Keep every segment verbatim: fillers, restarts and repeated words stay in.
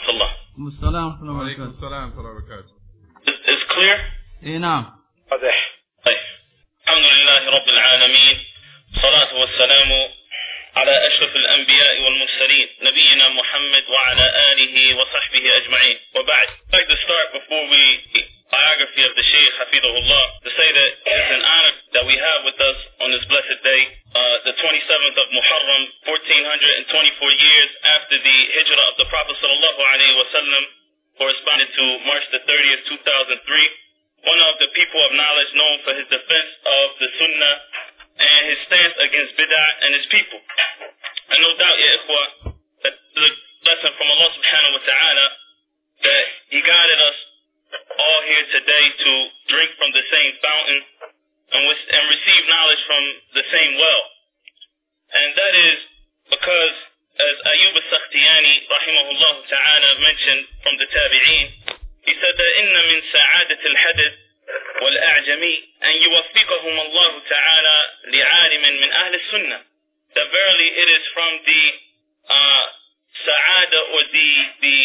rahmatullah. Wa alaikum salam. It's clear? إيه نعم. واضح. طيب. الحمد لله رب العالمين. صلاة والسلام على أشرف الأنبياء والمرسلين نبينا محمد وعلى آله وصحبه أجمعين. وبعد. I'd like to start before we biography of the Shaykh Hafidahullah to say that it's an honor that we have with us on this blessed day, uh, the twenty-seventh of Muharram, fourteen twenty-four years after the hijrah of the Prophet sallallahu alaihi wasallam, corresponded to March the thirtieth, two thousand three. One of the people of knowledge known for his defense of the Sunnah and his stance against Bid'ah and his people. And no doubt, ya ikhwa, that the lesson from Allah subhanahu wa ta'ala that He guided us all here today to drink from the same fountain and, with, and receive knowledge from the same well. And that is because, as Ayyub al-Sakhtiyani rahimahullah ta'ala mentioned from the Tabi'een, he said that inna min sa'adat al-hadith wal-a'jami an yuwaffiqahum Allah ta'ala li'alimin min ahli sunnah. That verily it is from the uh, sa'ada or the, the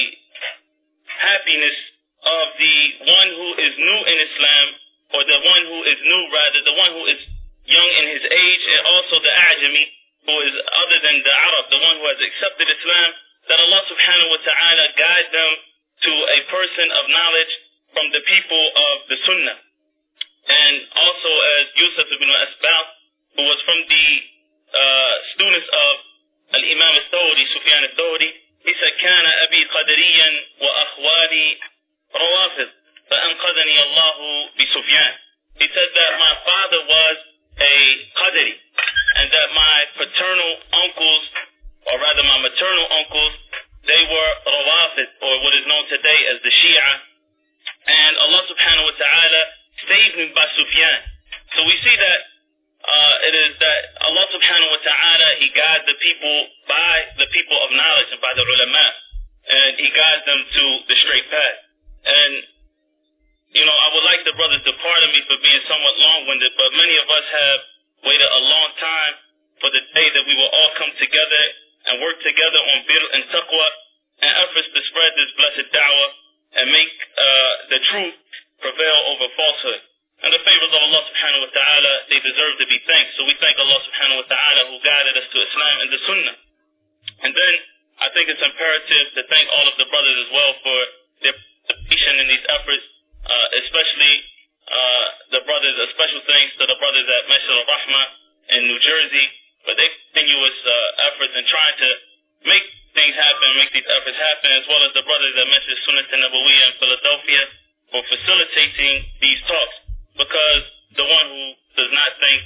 happiness of the one who is new in Islam, or the one who is new rather, the one who is young in his age, and also the a'jami, who is other than the Arab, the one who has accepted Islam, that Allah subhanahu wa ta'ala guide them to a person of knowledge from the people of the Sunnah. And also as Yusuf ibn Asbaq, who was from the uh, students of Al-Imam al-Thawri, Sufyan al-Thawri, he said, كان أبي قدريا وأخوالي روافض فأنقذني الله بسفيان. He said that my father was a Qadri, and that my paternal uncles, or rather my maternal uncles, they were Rawafid, or what is known today as the Shia. And Allah subhanahu wa ta'ala saved me by Sufyan. So we see that uh, it is that Allah subhanahu wa ta'ala, He guides the people by the people of knowledge and by the ulama. And He guides them to the straight path. And, you know, I would like the brothers to pardon me for being somewhat long-winded, but many of us have waited a long time for the day that we will all come together and work together on bir and taqwa and efforts to spread this blessed da'wah and make uh, the truth prevail over falsehood. And the favors of Allah subhanahu wa ta'ala, they deserve to be thanked. So we thank Allah subhanahu wa ta'ala who guided us to Islam and the Sunnah. And then I think it's imperative to thank all of the brothers as well for their participation in these efforts, uh, especially uh, the brothers, a special thanks to the brothers at Masjid al-Rahmah in New Jersey for their continuous uh, efforts in trying to make things happen, make these efforts happen, as well as the brothers at Masjid Sunnah Nabawiyya in Philadelphia for facilitating these talks. Because the one who does not thank,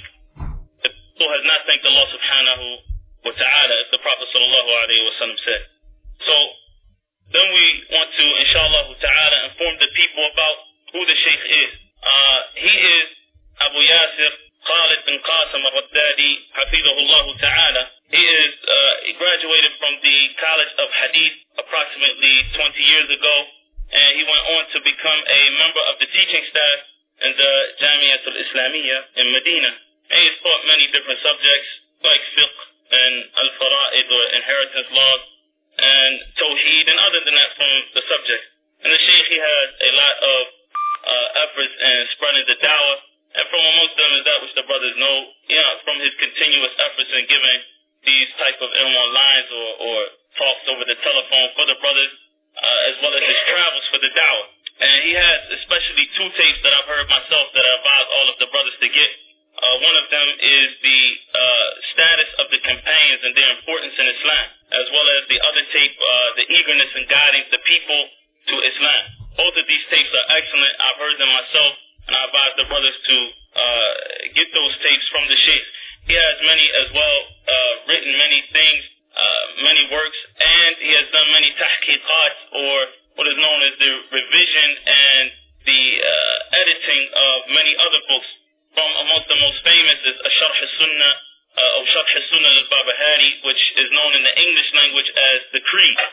who has not thanked Allah subhanahu wa ta'ala, as the Prophet sallallahu alayhi wa sallam said. So, then we want to, inshallah ta'ala, inform the people about who the Shaykh is. Uh, he is Abu Yasir Khalid bin Qasim al-Raddadi, hafidahullah ta'ala. He is, uh, he graduated from the College of Hadith approximately twenty years ago, and he went on to become a member of the teaching staff in the Jamiat al-Islamiyya in Medina. And he has taught many different subjects like fiqh and al-fara'id or inheritance laws and tawheed and other than that from the subject. And the Shaykh, he has a lot of uh, efforts in spreading the da'wah, and from amongst them is that which the brothers know, you know, from his continuous efforts in giving these type of ilm lines or, or talks over the telephone for the brothers, uh, as well as his travels for the da'wah. And he has especially two tapes that I've heard myself that I advise all of the brothers to get. Uh, one of them is the uh, status of the campaigns and their importance in Islam, as well as the other tape, uh, the eagerness in guiding the people to Islam. Both of these tapes are excellent. I've heard them myself, and I advise the brothers to uh, get those tapes from the Shaykh. He has many as well, uh, written many things, uh, many works, and he has done many tahqiqat, or what is known as the revision and the uh, editing of many other books. From amongst the most famous is Sharh al-Sunnah, uh, or Sharh al-Sunnah al-Barbahari, which is known in the English language as the Creed.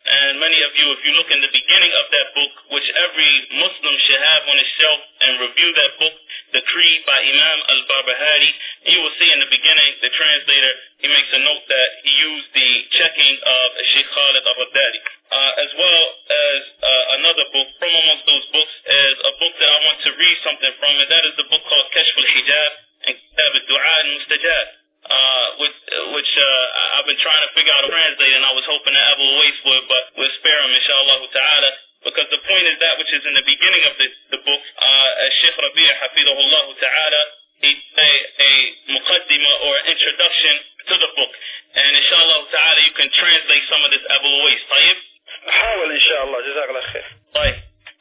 And many of you, if you look in the beginning of that book, which every Muslim should have on his shelf and review that book, The Creed by Imam al-Barbahari, you will see in the beginning, the translator, he makes a note that he used the checking of Sheikh Khalid al-Baghdadi. Uh, as well as uh, another book from amongst those books is a book that I want to read something from, and that is the book called Kashf al-Hijab and Kitab al-Du'a al-Mustajab, uh, which, which uh, I've been trying to figure out a translate, and I was hoping that Abu Uwais would, but we'll spare him, inshallah ta'ala, because the point is that which is in the beginning of the, the book, uh, Sheikh Rabi' hafidahullah ta'ala, he a, a muqaddima or introduction to the book, and inshallah ta'ala you can translate some of this Abu Uwais. طيب? حاول إن شاء الله جزاك الله خير. طيب.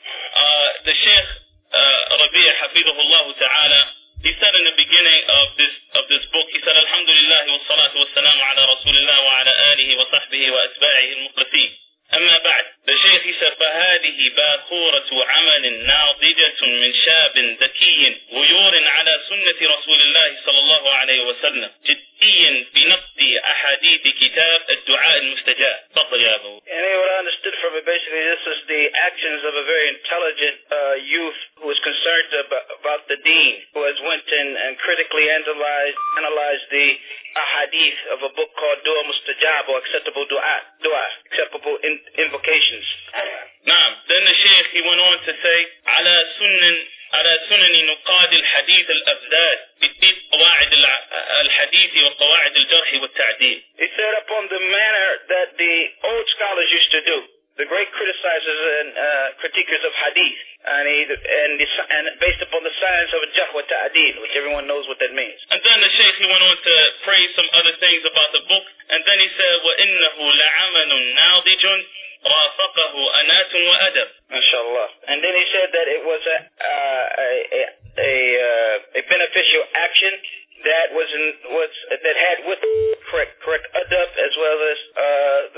Uh, the Sheikh uh, Rabi' hafidahullah ta'ala, he said in the beginning of this of this book, he said, Alhamdulillah wa salatu wa salam ala Rasulillah wa ala alihi wa sahbihi wa atba'ihi al-muqlasin. أما بعد, the Sheikh, he said, فهذه باخورة عمل ناضجة من شاب ذكي غيور على سنة رسول الله صلى الله عليه وسلم جدي بنقد أحاديث كتاب الدعاء المستجاب. تفضل يا أبو. And what I understood from it, basically, this is the actions of a very intelligent uh, youth who is concerned about, about the deen, who has went in and critically analyzed, analyzed the ahadith of a book called Dua Mustajab, or acceptable dua, dua acceptable in, invocations. نعم. Then the Sheikh, he went on to say, على سنن على سنن نقاد الحديث الأفذاذ بتدقيق قواعد الحديث وقواعد الجرح والتعديل. He said upon the manner that the old scholars used to do, the great criticizers and uh, critiquers of hadith, and, he, and, the, and based upon the science of jarh wa ta'dil, which everyone knows what that means. And then the Sheikh, he went on to praise some other things about the book, and then he said, وَإِنَّهُ لَعَمَلٌ نَاضِجٌ رافقه أنات وأدب. MashaAllah. And then he said that it was a uh, a a, a, uh, a beneficial action that was in, was that had with correct correct adab as well as uh, the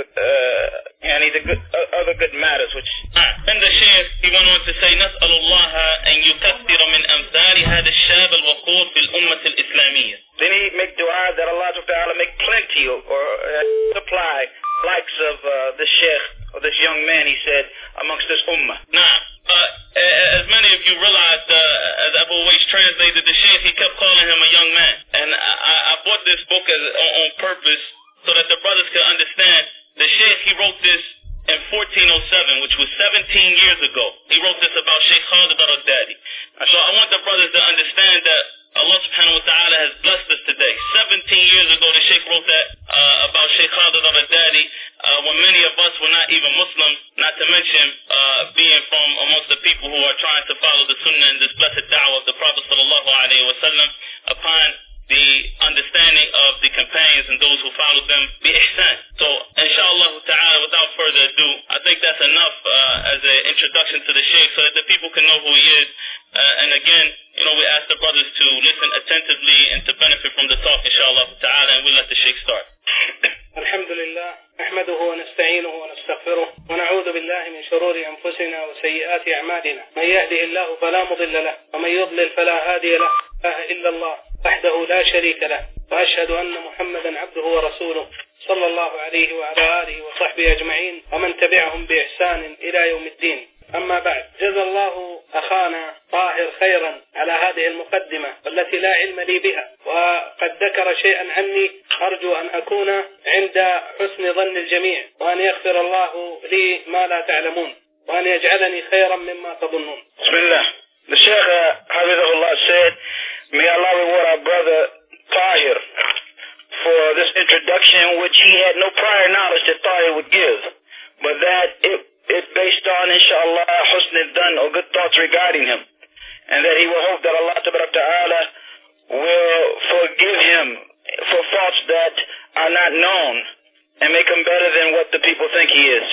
uh, and the good uh, other good matters. Which and the Sheikh, he went on to say, نسأل الله أن يكثر من أمثال هذا الشاب الوقور في الأمة الإسلامية. Then he make dua that Allah Ta'ala make plenty or, or uh, supply likes of uh, the Sheikh or this young man, he said, amongst this ummah. Nah, uh, as many of you realized, uh, as Abu Uwais translated the Sheikh, he kept calling him a young man. And I, I bought this book as, on, on purpose so that the brothers could understand. The Sheikh, he wrote this in fourteen oh seven, which was seventeen years ago. He wrote this about Sheikh Khalid al-Baghdadi. So I want the brothers to understand that Allah subhanahu wa ta'ala has blessed us today. seventeen years ago, the Sheikh wrote that uh, about Sheikh Khalid al-Baghdadi, uh, when many of us were not even Muslims, not to mention uh, being from amongst the people who are trying to follow the sunnah and this blessed da'wah of the Prophet sallallahu alayhi wa sallam upon the understanding of the companions and those who followed them bi ihsan. So, inshallah ta'ala, without further ado, I think that's enough uh, as an introduction to the Sheikh so that the people can know who he is. Uh, and again, you know, we ask the brothers to listen attentively and to benefit from the talk, inshallah ta'ala, and we'll let the Sheikh start. Alhamdulillah, نحمده ونستعينه ونستغفره ونعوذ بالله من شرور أنفسنا وسيئات أعمالنا من يهده الله فلا مضل له ومن يضلل فلا هادي له لا إله إلا الله وحده لا شريك له وأشهد أن محمدا عبده ورسوله صلى الله عليه وعلى آله وصحبه أجمعين ومن تبعهم بإحسان إلى يوم الدين. أما بعد، جزا الله أخانا طاهر خيرا على هذه المقدمة والتي لا علم لي بها، وقد ذكر شيئا عني أرجو أن أكون عند حسن ظن الجميع، وأن يغفر الله لي ما لا تعلمون، وأن يجعلني خيرا مما تظنون. بسم الله. The Sheikh Hafizahullah said, may Allah reward our brother Tahir for this introduction, which he had no prior knowledge that Tahir would give, but that it It's based on, inshallah, husn al-dhan, or good thoughts regarding him. And that he will hope that Allah Ta'ala will forgive him for faults that are not known and make him better than what the people think he is.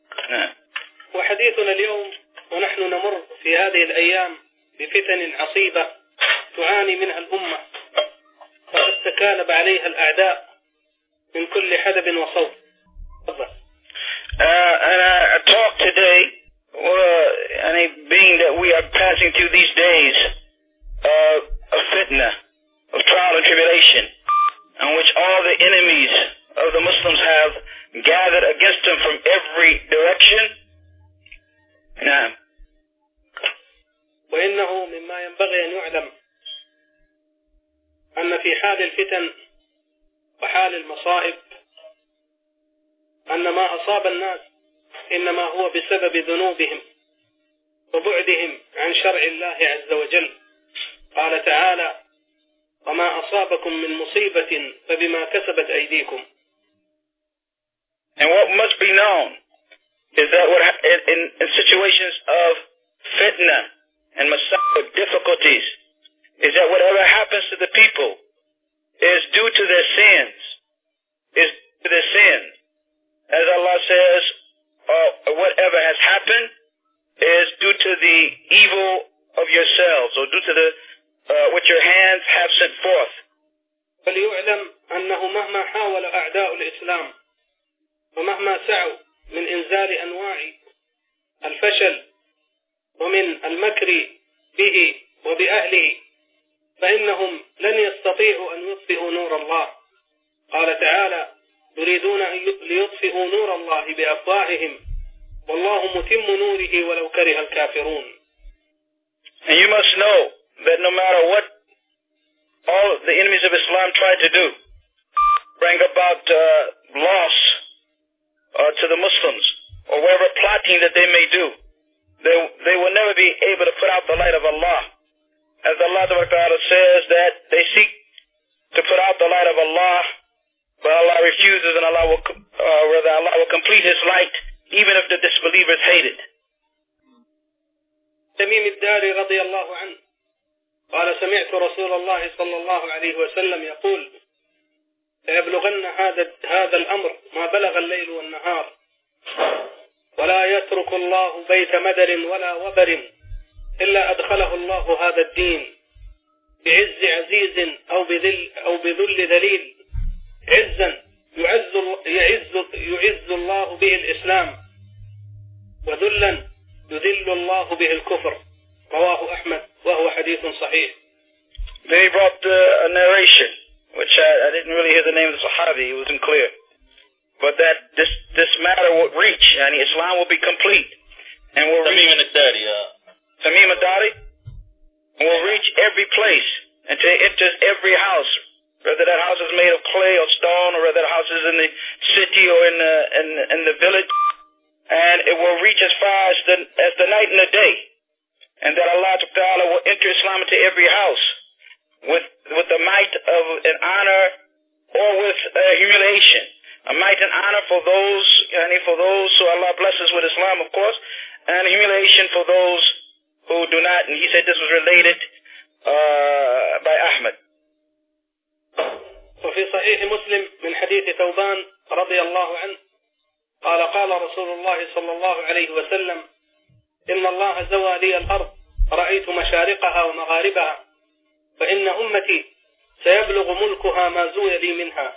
وحديثنا اليوم ونحن نمر في هذه الأيام بفتن عصيبة تعاني منها الأمة وقد تكالب عليها الأعداء من كل حدب وصوب. تفضل. Uh, and I, I talk today, uh, and being that we are passing through these days uh, of fitna, of trial and tribulation, in which all the enemies of the Muslims have gathered against him from every direction. نعم. وإنه مما ينبغي أن يعلم أن في حال الفتن وحال المصائب أن ما أصاب الناس إنما هو بسبب ذنوبهم وبعدهم عن شرع الله عز وجل. قال تعالى: وما أصابكم من مصيبة فبما كسبت أيديكم. And what must be known is that what, in, in situations of fitna and masa'ib, difficulties, is that whatever happens to the people is due to their sins, is due to their sins. As Allah says, uh, whatever has happened is due to the evil of yourselves, or due to the uh, what your hands have sent forth. فليعلم أنه مهما حاول أعداء الإسلام ومهما سعوا من إنزال أنواع الفشل ومن المكر به وبأهله فإنهم لن يستطيعوا أن يطفئوا نور الله. قال تعالى: يريدون أن ليطفئوا نور الله بأفواههم والله متم نوره ولو كره الكافرون. And you must know that no matter what all the enemies of Islam try to do, bring about uh, loss uh, to the Muslims, or whatever plotting that they may do, they, they will never be able to put out the light of Allah. As Allah Ta'ala says that they seek to put out the light of Allah, but Allah refuses, and Allah will, uh, rather Allah will complete His light, even if the disbelievers hate it. تميم الداري رضي الله عنه قال: سمعت رسول الله صلى الله عليه وسلم يقول: ليبلغن هذا هذا الأمر ما بلغ الليل والنهار، ولا يترك الله بيت مدر ولا وبر إلا أدخله الله هذا الدين بعز عزيز أو بذل أو بذل ذليل، عزا يعز يعز يعز الله به الإسلام، وذلا يذل الله به الكفر. رواه أحمد وهو حديث صحيح. Then he brought uh, a narration, which I, I didn't really hear the name of the Sahabi, it wasn't clear, but that this this matter will reach, and Islam will be complete, and will Tamim reach al-Dari, uh, Tamim al-Dari will reach every place, and to enter every house, whether that house is made of clay or stone, or whether that house is in the city or in the in, in the village, and it will reach as far as the as the night and the day, and that Allah Ta'ala will enter Islam into every house with with the might of an honor or with uh, humiliation. A might and honor for those, and for those who Allah blesses with Islam, of course, and humiliation for those who do not. And he said this was related uh, by Ahmad. وفي صحيح مسلم من حديث ثوبان رضي الله عنه قال: قال رسول الله صلى الله عليه وسلم: إن الله زوى لي الأرض رأيت مشارقها ومغاربها، فإن أمتي سيبلغ ملكها ما زوي لي منها.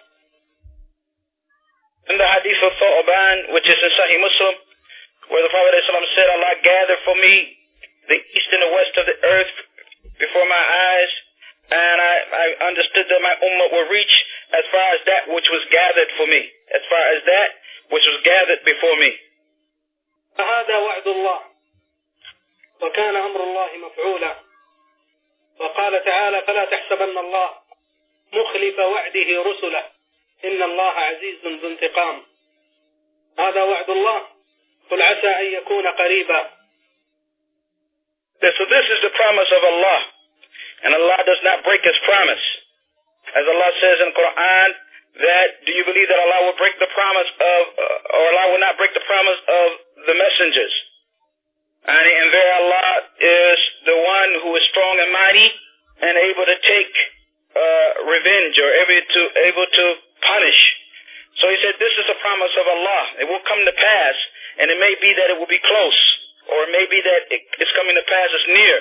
In the hadith of Thawban, which is in Sahih Muslim, where the Prophet ﷺ said, Allah gathered for me the east and the west of the earth before my eyes, and I, I understood that my ummah will reach as far as that which was gathered for me, as far as that which was gathered before me. فهذا وعد الله وكان أمر الله مفعولا. وقال تعالى: فلا تحسبن الله مخلف وعده رسله إن الله عزيز ذو انتقام. هذا وعد الله قل عسى أن يكون قريبا. So this is the promise of Allah, and Allah does not break His promise. As Allah says in the Quran, that do you believe that Allah will break the promise of, uh, or Allah will not break the promise of the messengers? And, and there Allah is the one who is strong and mighty and able to take uh, revenge, or able to able to punish. So He said, this is a promise of Allah. It will come to pass, and it may be that it will be close, or it may be that it, it's coming to pass, it's near.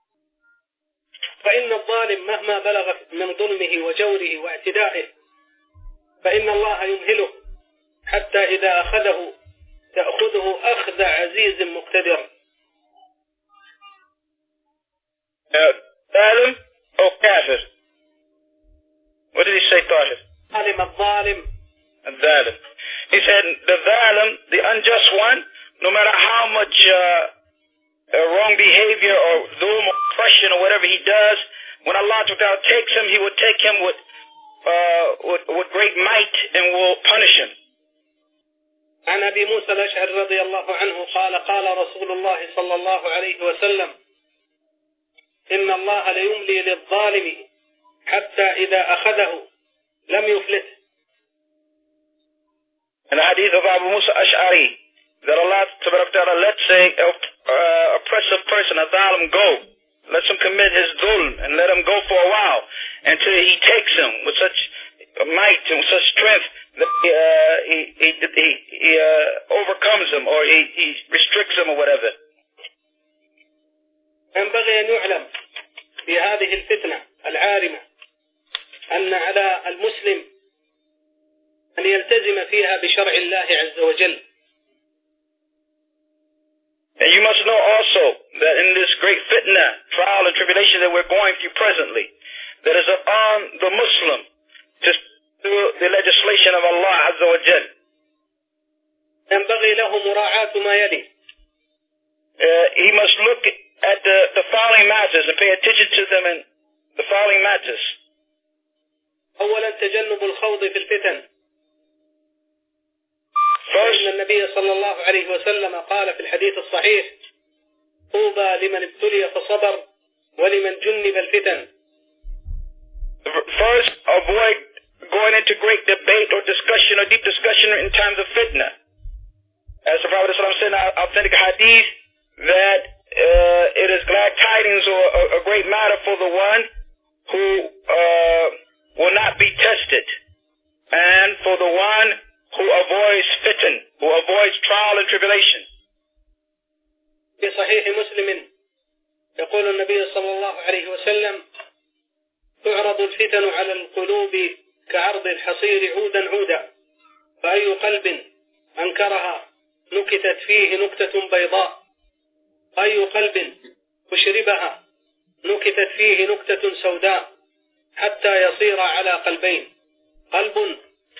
فإن الظالم مهما بلغ من ظلمه وجوره واعتدائه فإن الله يمهله حتى إذا أخذه تأخذه أخذ عزيز مقتدر. ظالم أو كافر? What did he say, Tahir? ظالم الظالم الظالم. He said the zalim, the unjust one, no matter how much uh, uh, wrong behavior or zulm or oppression or whatever he does, when Allah takes him, he will take him with, uh, with, with great might and will punish him. عن أبي موسى الأشعري رضي الله عنه قال قال رسول الله صلى الله عليه وسلم إن الله ليملي للظالم حتى إذا أخذه لم يفلته. In the hadith of Abu Musa Ash'ari, that Allah Ta'ala lets a uh, oppressive person, a zalim, go, lets him commit his dhulm and let him go for a while until he takes him with such might and with such strength that uh, he, he, he, he uh, overcomes him or he, he restricts him or whatever. ينبغي أن يعلم في هذه الفتنة العارمة أن على المسلم أن يلتزم فيها بشرع الله عز وجل. And you must know also that in this great fitna, trial and tribulation that we're going through presently, that is upon the Muslim to do the legislation of Allah Azza wa Jal. ينبغي له مراعاة ما يلي. Uh, he must look at the, the following matters and pay attention to them in the following matters. أولا تجنب الخوض في الفتن. First, إن النبي صلى الله عليه وسلم قال في الحديث الصحيح طوبى لمن ابتلي فصبر ولمن جنب الفتن. First, avoid going into great debate or discussion or deep discussion in times of fitna. As the Prophet said in our authentic hadith, that uh, it is glad tidings or a, a great matter for the one who uh, will not be tested, and for the one who avoids fitan, who avoids trial and tribulation. في صحيح مسلم يقول النبي صلى الله عليه وسلم تعرض الفتن على القلوب كعرض الحصير عودا عودا فأي قلب أنكرها نكتت فيه نكتة بيضاء أي قلب أشربها نكتت فيه نكتة سوداء حتى يصير على قلبين قلب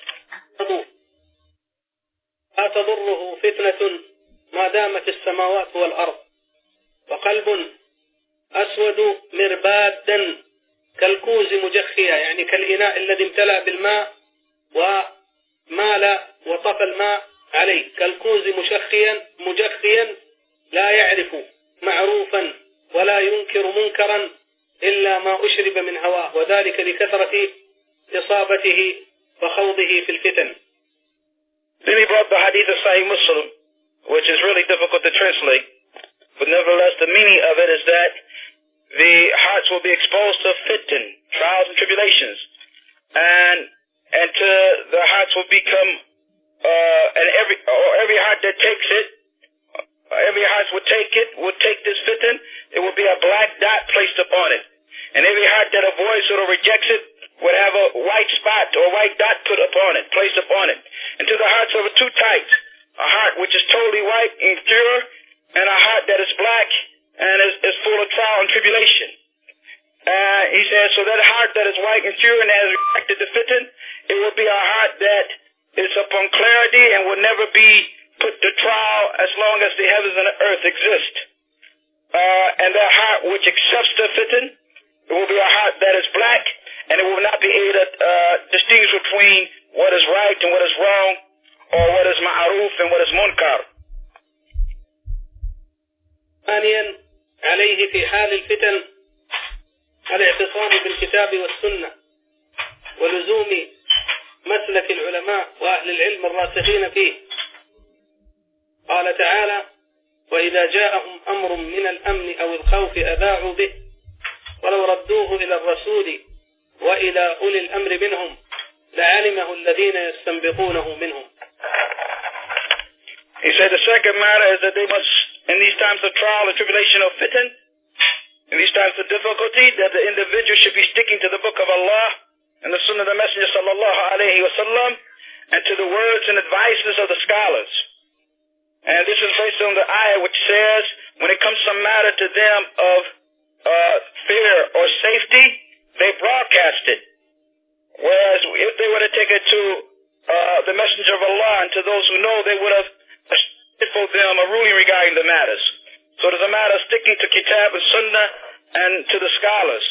لا تضره فتنة ما دامت السماوات والأرض وقلب أسود مربادا كالكوز مجخيا يعني كالإناء الذي امتلأ بالماء ومال وطفى الماء عليه كالكوز مشخيا مجخيا لا يعرف معروفا ولا ينكر منكرا إلا ما أشرب من هواه وذلك لكثرة إصابته وخوضه في الفتن. Then he brought the hadith of Sahih Muslim, which is really difficult to translate, but nevertheless the meaning of it is that the hearts will be exposed to fitan, trials and tribulations, and and to the hearts will become, uh, and every or every heart that takes it, every heart will take it, will take this fitan, it will be a black dot placed upon it, and every heart that avoids it or rejects it would have a white spot or white dot put upon it, placed upon it. And to the hearts of two types, a heart which is totally white and pure, and a heart that is black and is, is full of trial and tribulation. Uh, he says, so that heart that is white and pure and has rejected the fitan, it will be a heart that is upon clarity and will never be put to trial as long as the heavens and the earth exist. Uh, and that heart which accepts the fitan, it will be a heart that is black, and it will not be able to uh, distinguish between what is right and what is wrong, or what is ma'aruf and what is munkar. ثانيا عليه في حال الفتن الاعتصام بالكتاب والسنة ولزوم مسلك العلماء وأهل العلم الراسخين فيه. قال تعالى وإذا جاءهم أمر من الأمن أو الخوف أذاعوا به ولو ردوه إلى الرسول وإلى أولي الأمر منهم لعلمه الذين يستنبطونه منهم. He said the second matter is that they must, in these times of trial and tribulation of fitan, in these times of difficulty, that the individual should be sticking to the book of Allah and the sunnah of the Messenger sallallahu alayhi wa sallam, and to the words and advices of the scholars. And this is based on the ayah which says, when it comes some matter to them of uh, fear or safety, they broadcast it. Whereas if they were to take it to uh, the messenger of Allah, and to those who know, they would have established for them a ruling regarding the matters. So it is a matter of sticking to Kitab and Sunnah and to the scholars.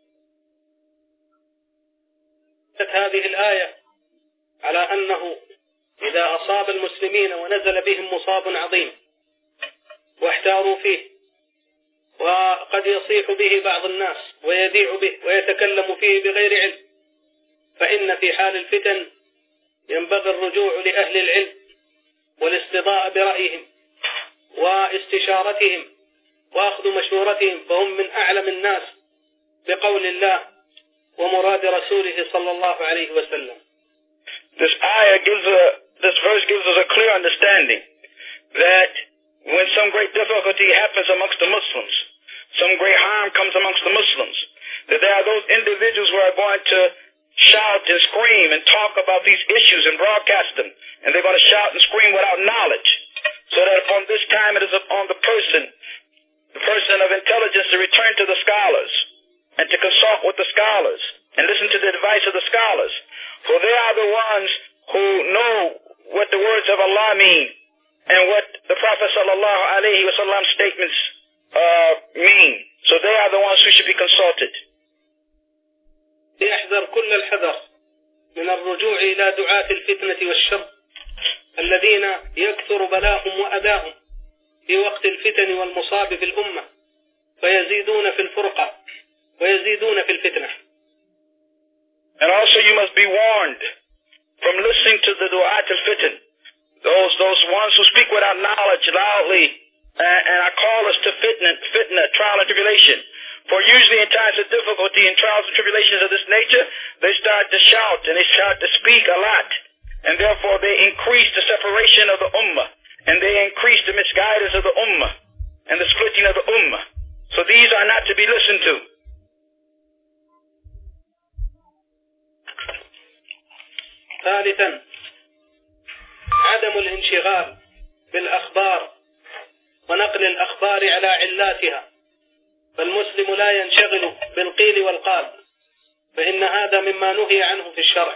هذه الآية على أنه إذا أصاب المسلمين ونزل بهم مصاب عظيم واحتاروا فيه وقد يصيح به بعض الناس ويذيع به ويتكلم فيه بغير علم، فإن في حال الفتن ينبغي الرجوع لأهل العلم والاستضاء برأيهم واستشارتهم وأخذ مشورتهم، فهم من أعلم الناس بقول الله ومراد رسوله صلى الله عليه وسلم. This ayah gives a, this verse gives us a clear understanding that when some great difficulty happens amongst the Muslims, some great harm comes amongst the Muslims, that there are those individuals who are going to shout and scream and talk about these issues and broadcast them, and they're going to shout and scream without knowledge, so that upon this time it is upon the person, the person of intelligence, to return to the scholars and to consult with the scholars and listen to the advice of the scholars, for they are the ones who know what the words of Allah mean and what the Prophet sallallahu alaihi wasallam's statements uh, mean. So they are the ones who should be consulted. ليحذر كل الحذر من الرجوع إلى دعاة الفتنة والشر الذين يكثر بلاهم وأذاهم في وقت الفتن والمصاب في الأمة، فيزيدون في الفرقة ويزيدون في الفتنة. And also you must be warned from listening to the du'at al-fitan, those those ones who speak without knowledge loudly and, and are callers to fitna, fitna, trial and tribulation. For usually in times of difficulty and trials and tribulations of this nature, they start to shout and they start to speak a lot. And therefore they increase the separation of the ummah. And they increase the misguidance of the ummah and the splitting of the ummah. So these are not to be listened to. ثالثا عدم الانشغال بالأخبار ونقل الأخبار على علاتها، فالمسلم لا ينشغل بالقيل والقال، فإن هذا مما نهي عنه في الشرع.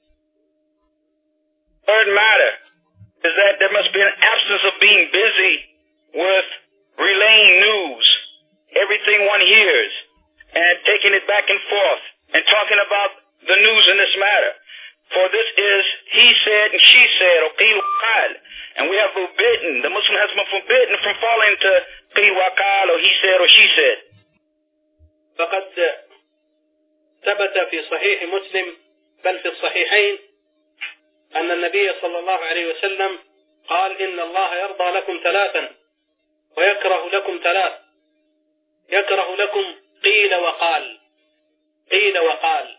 Third matter is that there must be an absence of being busy with relaying news, everything one hears, and taking it back and forth, and talking about the news in this matter. For this is he said and she said, or qil wa qal. And we have forbidden, the Muslim has been forbidden from falling to qil wa qal, or he said or she said. فقد ثبت في صحيح مسلم بل في الصحيحين أن النبي صلى الله عليه وسلم قال إن الله يرضى لكم ثلاثا ويكره لكم ثلاث، يكره لكم قيل وقال، قيل وقال.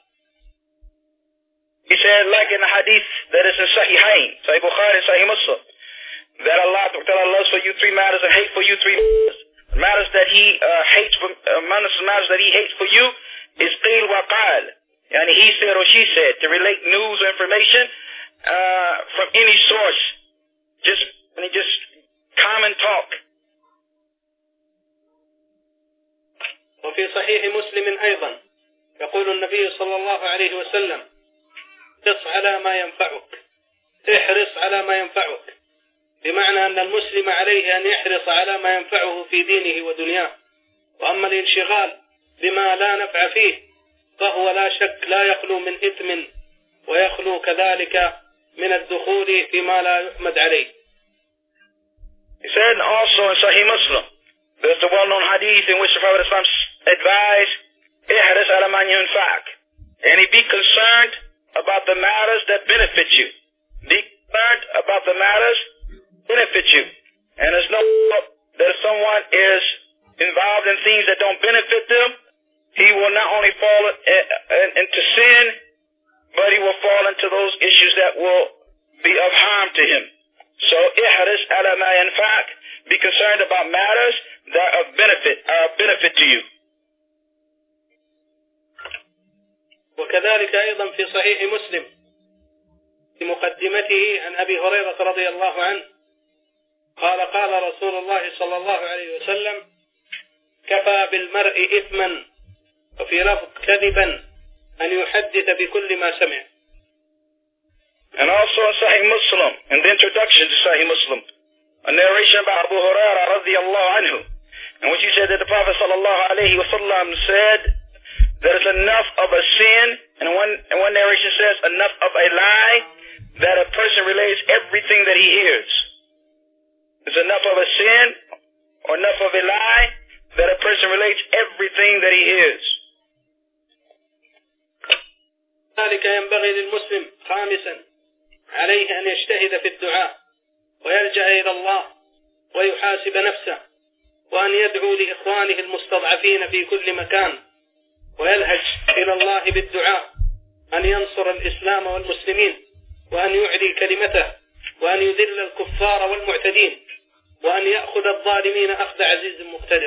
He said, like in the hadith that is in Sahihain, Sahih Bukhari, Sahih Muslim, that Allah loves for you three matters and hates for you three matters. The matters that He uh, hates for, uh, matters that He hates for you is qil wa qal, and he said or she said, to relate news or information uh, from any source, just I mean, just common talk. وفي صحيح مسلم أيضا يقول النبي صلى الله عليه وسلم احرص على ما ينفعك، احرص على ما ينفعك، بمعنى أن المسلم عليه أن يحرص على ما ينفعه في دينه ودنياه، وأما الانشغال بما لا نفع فيه فهو لا شك لا يخلو من إثم ويخلو كذلك من الدخول فيما لا يحمد عليه. He said also in Sahih Muslim, there's the well-known hadith in which the Prophet advised, احرص على ما ينفعك, and he be concerned about the matters that benefit you. Be concerned about the matters that benefit you. And there's no doubt that if someone is involved in things that don't benefit them, he will not only fall into sin, but he will fall into those issues that will be of harm to him. So, ihris ala ma yanfa'ak, be concerned about matters that are of benefit, are of benefit to you. وكذلك أيضا في صحيح مسلم في مقدمته عن أبي هريرة رضي الله عنه قال قال رسول الله صلى الله عليه وسلم كفى بالمرء إثما وفي لفظ كذبا أن يحدث بكل ما سمع. And also in Sahih Muslim, in the introduction to Sahih Muslim, a narration about Abu Hurairah radiyallahu anhu, in which he said that the Prophet sallallahu alayhi wa sallam said, there is enough of a sin, and one, and one narration says, enough of a lie, that a person relays everything that he hears. There's enough of a sin, or enough of a lie, that a person relates everything that he hears. ذلك ينبغي للمسلم خامسا عليه أن يجتهد في الدعاء ويرجع إلى الله ويحاسب نفسه وأن يدعو لإخوانه المستضعفين في كل مكان ويلهج إلى الله بالدعاء أن ينصر الإسلام والمسلمين وأن يعلي كلمته وأن يذل الكفار والمعتدين وأن يأخذ الظالمين أخذ عزيز مقتدر.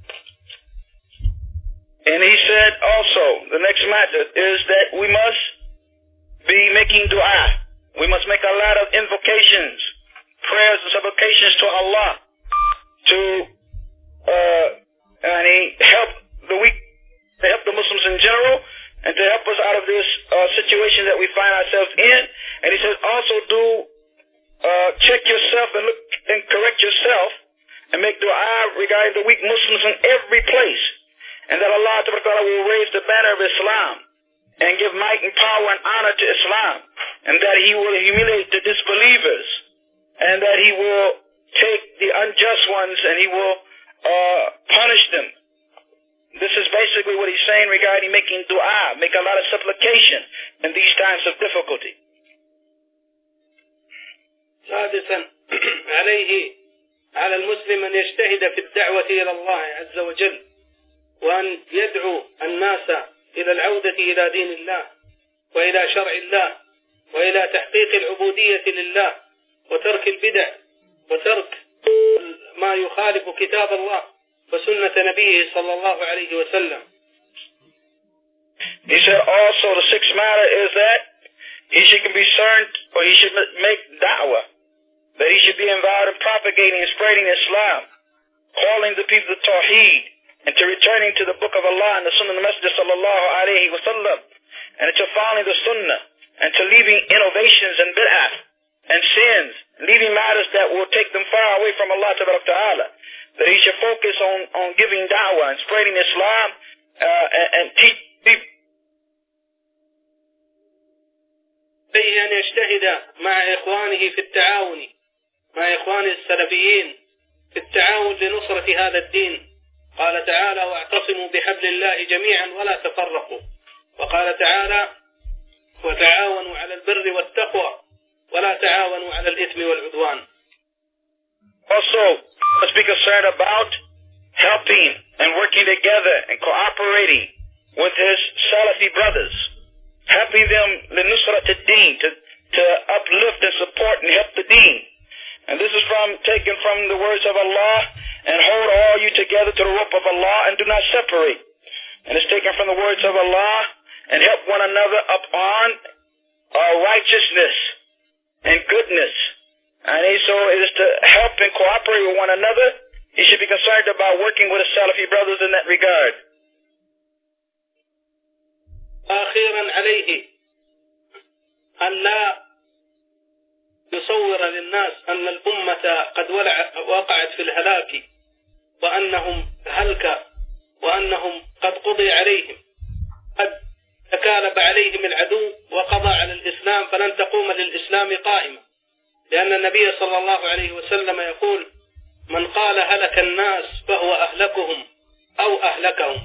And he said also, the next matter is that we must be making dua. We must make a lot of invocations, prayers and supplications to Allah to uh, and he help the weak, to help the Muslims in general, and to help us out of this uh, situation that we find ourselves in. And he says also do uh, check yourself and look and correct yourself and make dua regarding the weak Muslims in every place. And that Allah will raise the banner of Islam and give might and power and honor to Islam. And that he will humiliate the disbelievers. And that he will take the unjust ones and he will uh, punish them. This is basically what he's saying regarding making dua, make a lot of supplication in these times of difficulty. سادسا عليه على المسلم أن يجتهد في الدعوة إلى الله عز وجل وأن يدعو الناس إلى العودة إلى دين الله وإلى شرع الله وإلى تحقيق العبودية لله وترك البدع وترك ما يخالف كتاب الله وسنة نبيه صلى الله عليه وسلم. He said also the sixth matter is that he should be concerned, or he should make da'wah, that he should be involved in propagating and spreading Islam, calling the people to Tawheed, and to returning to the book of Allah and the Sunnah of the Messenger sallallahu alayhi wa sallam, and to following the Sunnah, and to leaving innovations and bid'ah and sins, leaving matters that will take them far away from Allah ta'ala. That he should focus on, on giving da'wah and spreading Islam uh, and, and teach people. عليه أن يجتهد مع إخوانه في التعاون مع إخوانه السلفيين في التعاون لنصرة هذا الدين. قال تعالى واعتصموا بحبل الله جميعا ولا تفرقوا. وقال تعالى وتعاونوا على البر والتقوى ولا تعاونوا على الإثم والعدوان. Also, let's be concerned about helping and working together and cooperating with his Salafi brothers, helping them linusrat ad-deen, to, to uplift and support and help the deen. And this is from taken from the words of Allah, and hold all you together to the rope of Allah and do not separate. And it's taken from the words of Allah, and help one another upon uh, righteousness and goodness. And so it is to help and cooperate with one another. He should be concerned about working with his Salafi brothers in that regard. أخيرا عليه أن لا يصور للناس أن الأمة قد وقعت في الهلاك وأنهم هلكة وأنهم قد قضي عليهم، قد تكالب عليهم العدو وقضى على الإسلام فلن تقوم للإسلام قائمة، لأن النبي صلى الله عليه وسلم يقول من قال هلك الناس فهو أهلكهم أو أهلكهم.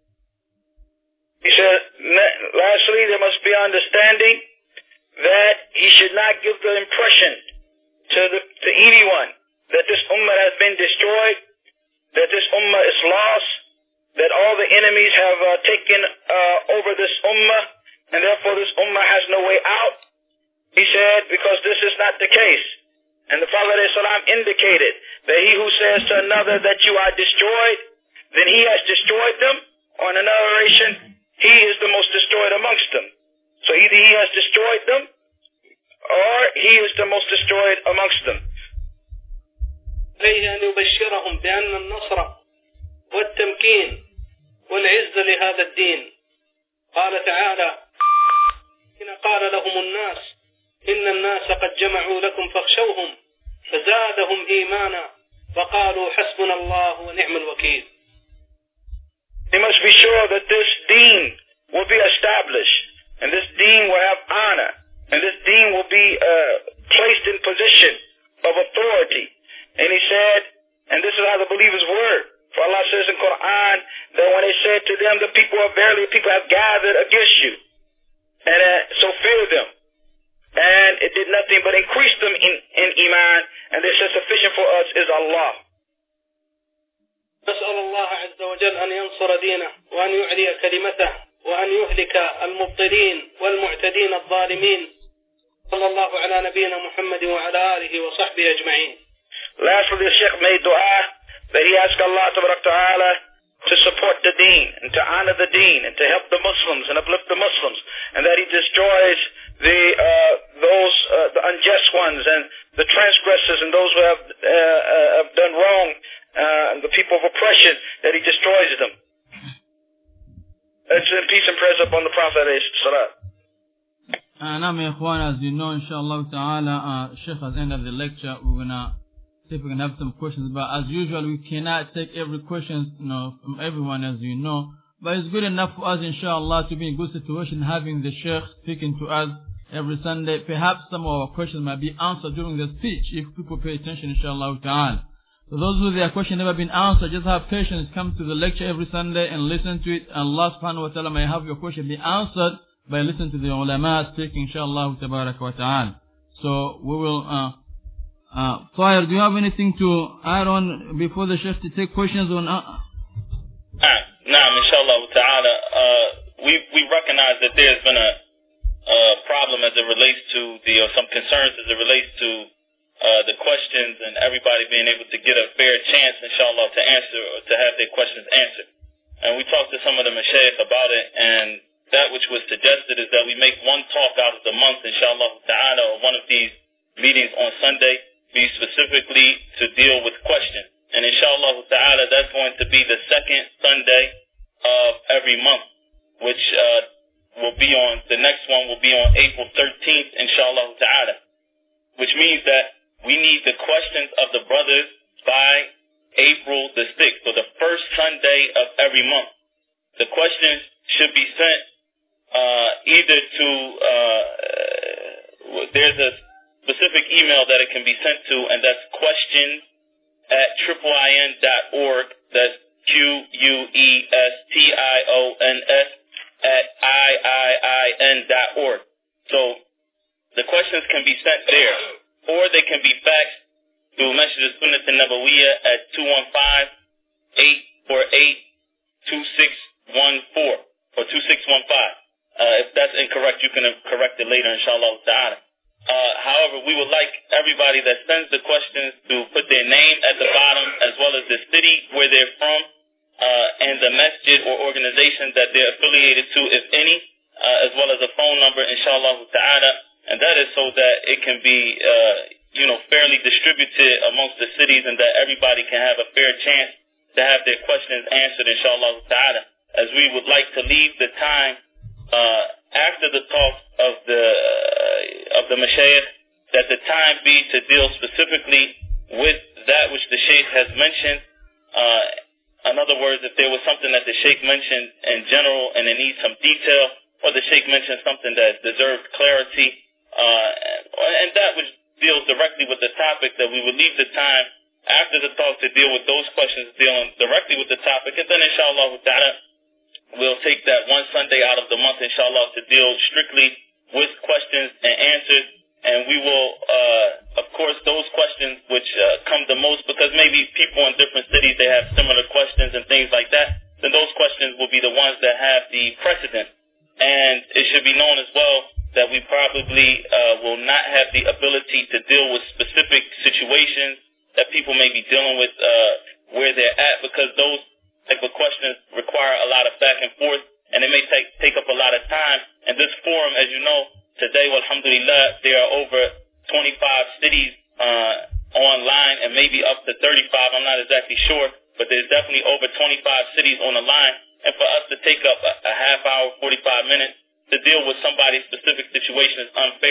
He said, lastly, there must be understanding that he should not give the impression to the to anyone that this ummah has been destroyed, that this ummah is lost, that all the enemies have uh, taken uh, over this ummah, and therefore this ummah has no way out. He said, because this is not the case. And the Prophet ﷺ indicated that he who says to another that you are destroyed, then he has destroyed them. Or in another narration, he is the most destroyed amongst them. So either he has destroyed them, or he is the most destroyed amongst them. عليه أن يبشرهم بأن النصر والتمكين والعزة لهذا الدين. قال تعالى: حين قال لهم الناس إن الناس قد جمعوا لكم فاخشوهم فزادهم إيمانا وقالوا حسبنا الله ونعم الوكيل. They must be sure that this deen will be established, and this deen will have honor, and this deen will be uh, placed in position of authority. And he said, and this is how the believers were. For Allah says in Quran that when they said to them, the people are verily, people have gathered against you, and uh, so fear them. And it did nothing but increase them in, in iman, and they said sufficient for us is Allah. نسأل الله عز وجل أن ينصر دينه وأن يعلي كلمته وأن يهلك المبطلين والمعتدين الظالمين. صلى الله على نبينا محمد وعلى آله وصحبه أجمعين. Lastly, the Sheikh made dua that he asked Allah Ta'ala to support the deen and to honor the deen and to help the Muslims and uplift the Muslims, and that he destroys the uh, those uh, the unjust ones and the transgressors and those who have uh, uh, have done wrong, uh, and the people of oppression, that he destroys them. Let's send peace and prayers upon the Prophet. Uh, now, my ikhwan, as you know, inshallah ta'ala, uh, Sheikh has ended the lecture. We're gonna see if we can have some questions, but as usual, we cannot take every question, you know, from everyone, as you know. But it's good enough for us, inshallah, to be in good situation, having the Sheikh speaking to us every Sunday. Perhaps some of our questions might be answered during the speech, if people pay attention, inshallah ta'ala. So those who their question never been answered, just have patience, come to the lecture every Sunday and listen to it. Allah subhanahu wa ta'ala may have your question be answered by listening to the ulama speaking, inshallah ta'baraka wa ta'ala. So we will, uh, uh, Fire, do you have anything to add on before the Sheikh to take questions on? Uh, Naam, inshallah ta'ala. Uh, we, we recognize that there's been a, a problem as it relates to the, or some concerns as it relates to Uh, the questions and everybody being able to get a fair chance, inshallah, to answer or to have their questions answered. And we talked to some of the mashayikh about it, and that which was suggested is that we make one talk out of the month, inshallah ta'ala, or one of these meetings on Sunday, be specifically to deal with questions. And inshallah ta'ala, that's going to be the second Sunday of every month, which uh, will be on, the next one will be on April thirteenth, inshallah ta'ala, which means that we need the questions of the brothers by April the sixth, so the first Sunday of every month. The questions should be sent uh, either to, uh, there's a specific email that it can be sent to, and that's questions at triple I N dot org. That's Q U E S T I O N S at I I I N dot org. So the questions can be sent there, or they can be faxed through Masjid al-Sunnah al-Nabawiyya at two one five, eight four eight, two six one four or two six one five. Uh, if that's incorrect, you can correct it later, inshallah ta'ala. Uh, however, we would like everybody that sends the questions to put their name at the bottom, as well as the city where they're from, uh, and the masjid or organization that they're affiliated to, if any, uh, as well as a phone number, inshallah ta'ala. And that is so that it can be, uh, you know, fairly distributed amongst the cities, and that everybody can have a fair chance to have their questions answered, inshallah ta'ala. As we would like to leave the time uh, after the talk of the uh, of the mashayikh, that the time be to deal specifically with that which the sheikh has mentioned. Uh, in other words, if there was something that the sheikh mentioned in general and it needs some detail, or the sheikh mentioned something that deserved clarity, Uh, and that which deals directly with the topic, that we would leave the time after the talk to deal with those questions dealing directly with the topic, and then inshallah ta'ala we'll take that one Sunday out of the month, inshallah, to deal strictly with questions and answers. And we will, uh, of course, those questions which uh, come the most, because maybe people in different cities, they have similar questions and things like that, then those questions will be the ones that have the precedent. And it should be known as well that we probably uh, will not have the ability to deal with specific situations that people may be dealing with uh, where they're at, because those type of questions require a lot of back and forth, and it may take, take up a lot of time. And this forum, as you know, today, alhamdulillah, there are over twenty-five cities uh, online, and maybe up to thirty-five, I'm not exactly sure, but there's definitely over twenty-five cities on the line. And for us to take up a, a half hour, forty-five minutes, to deal with somebody's specific situation is unfair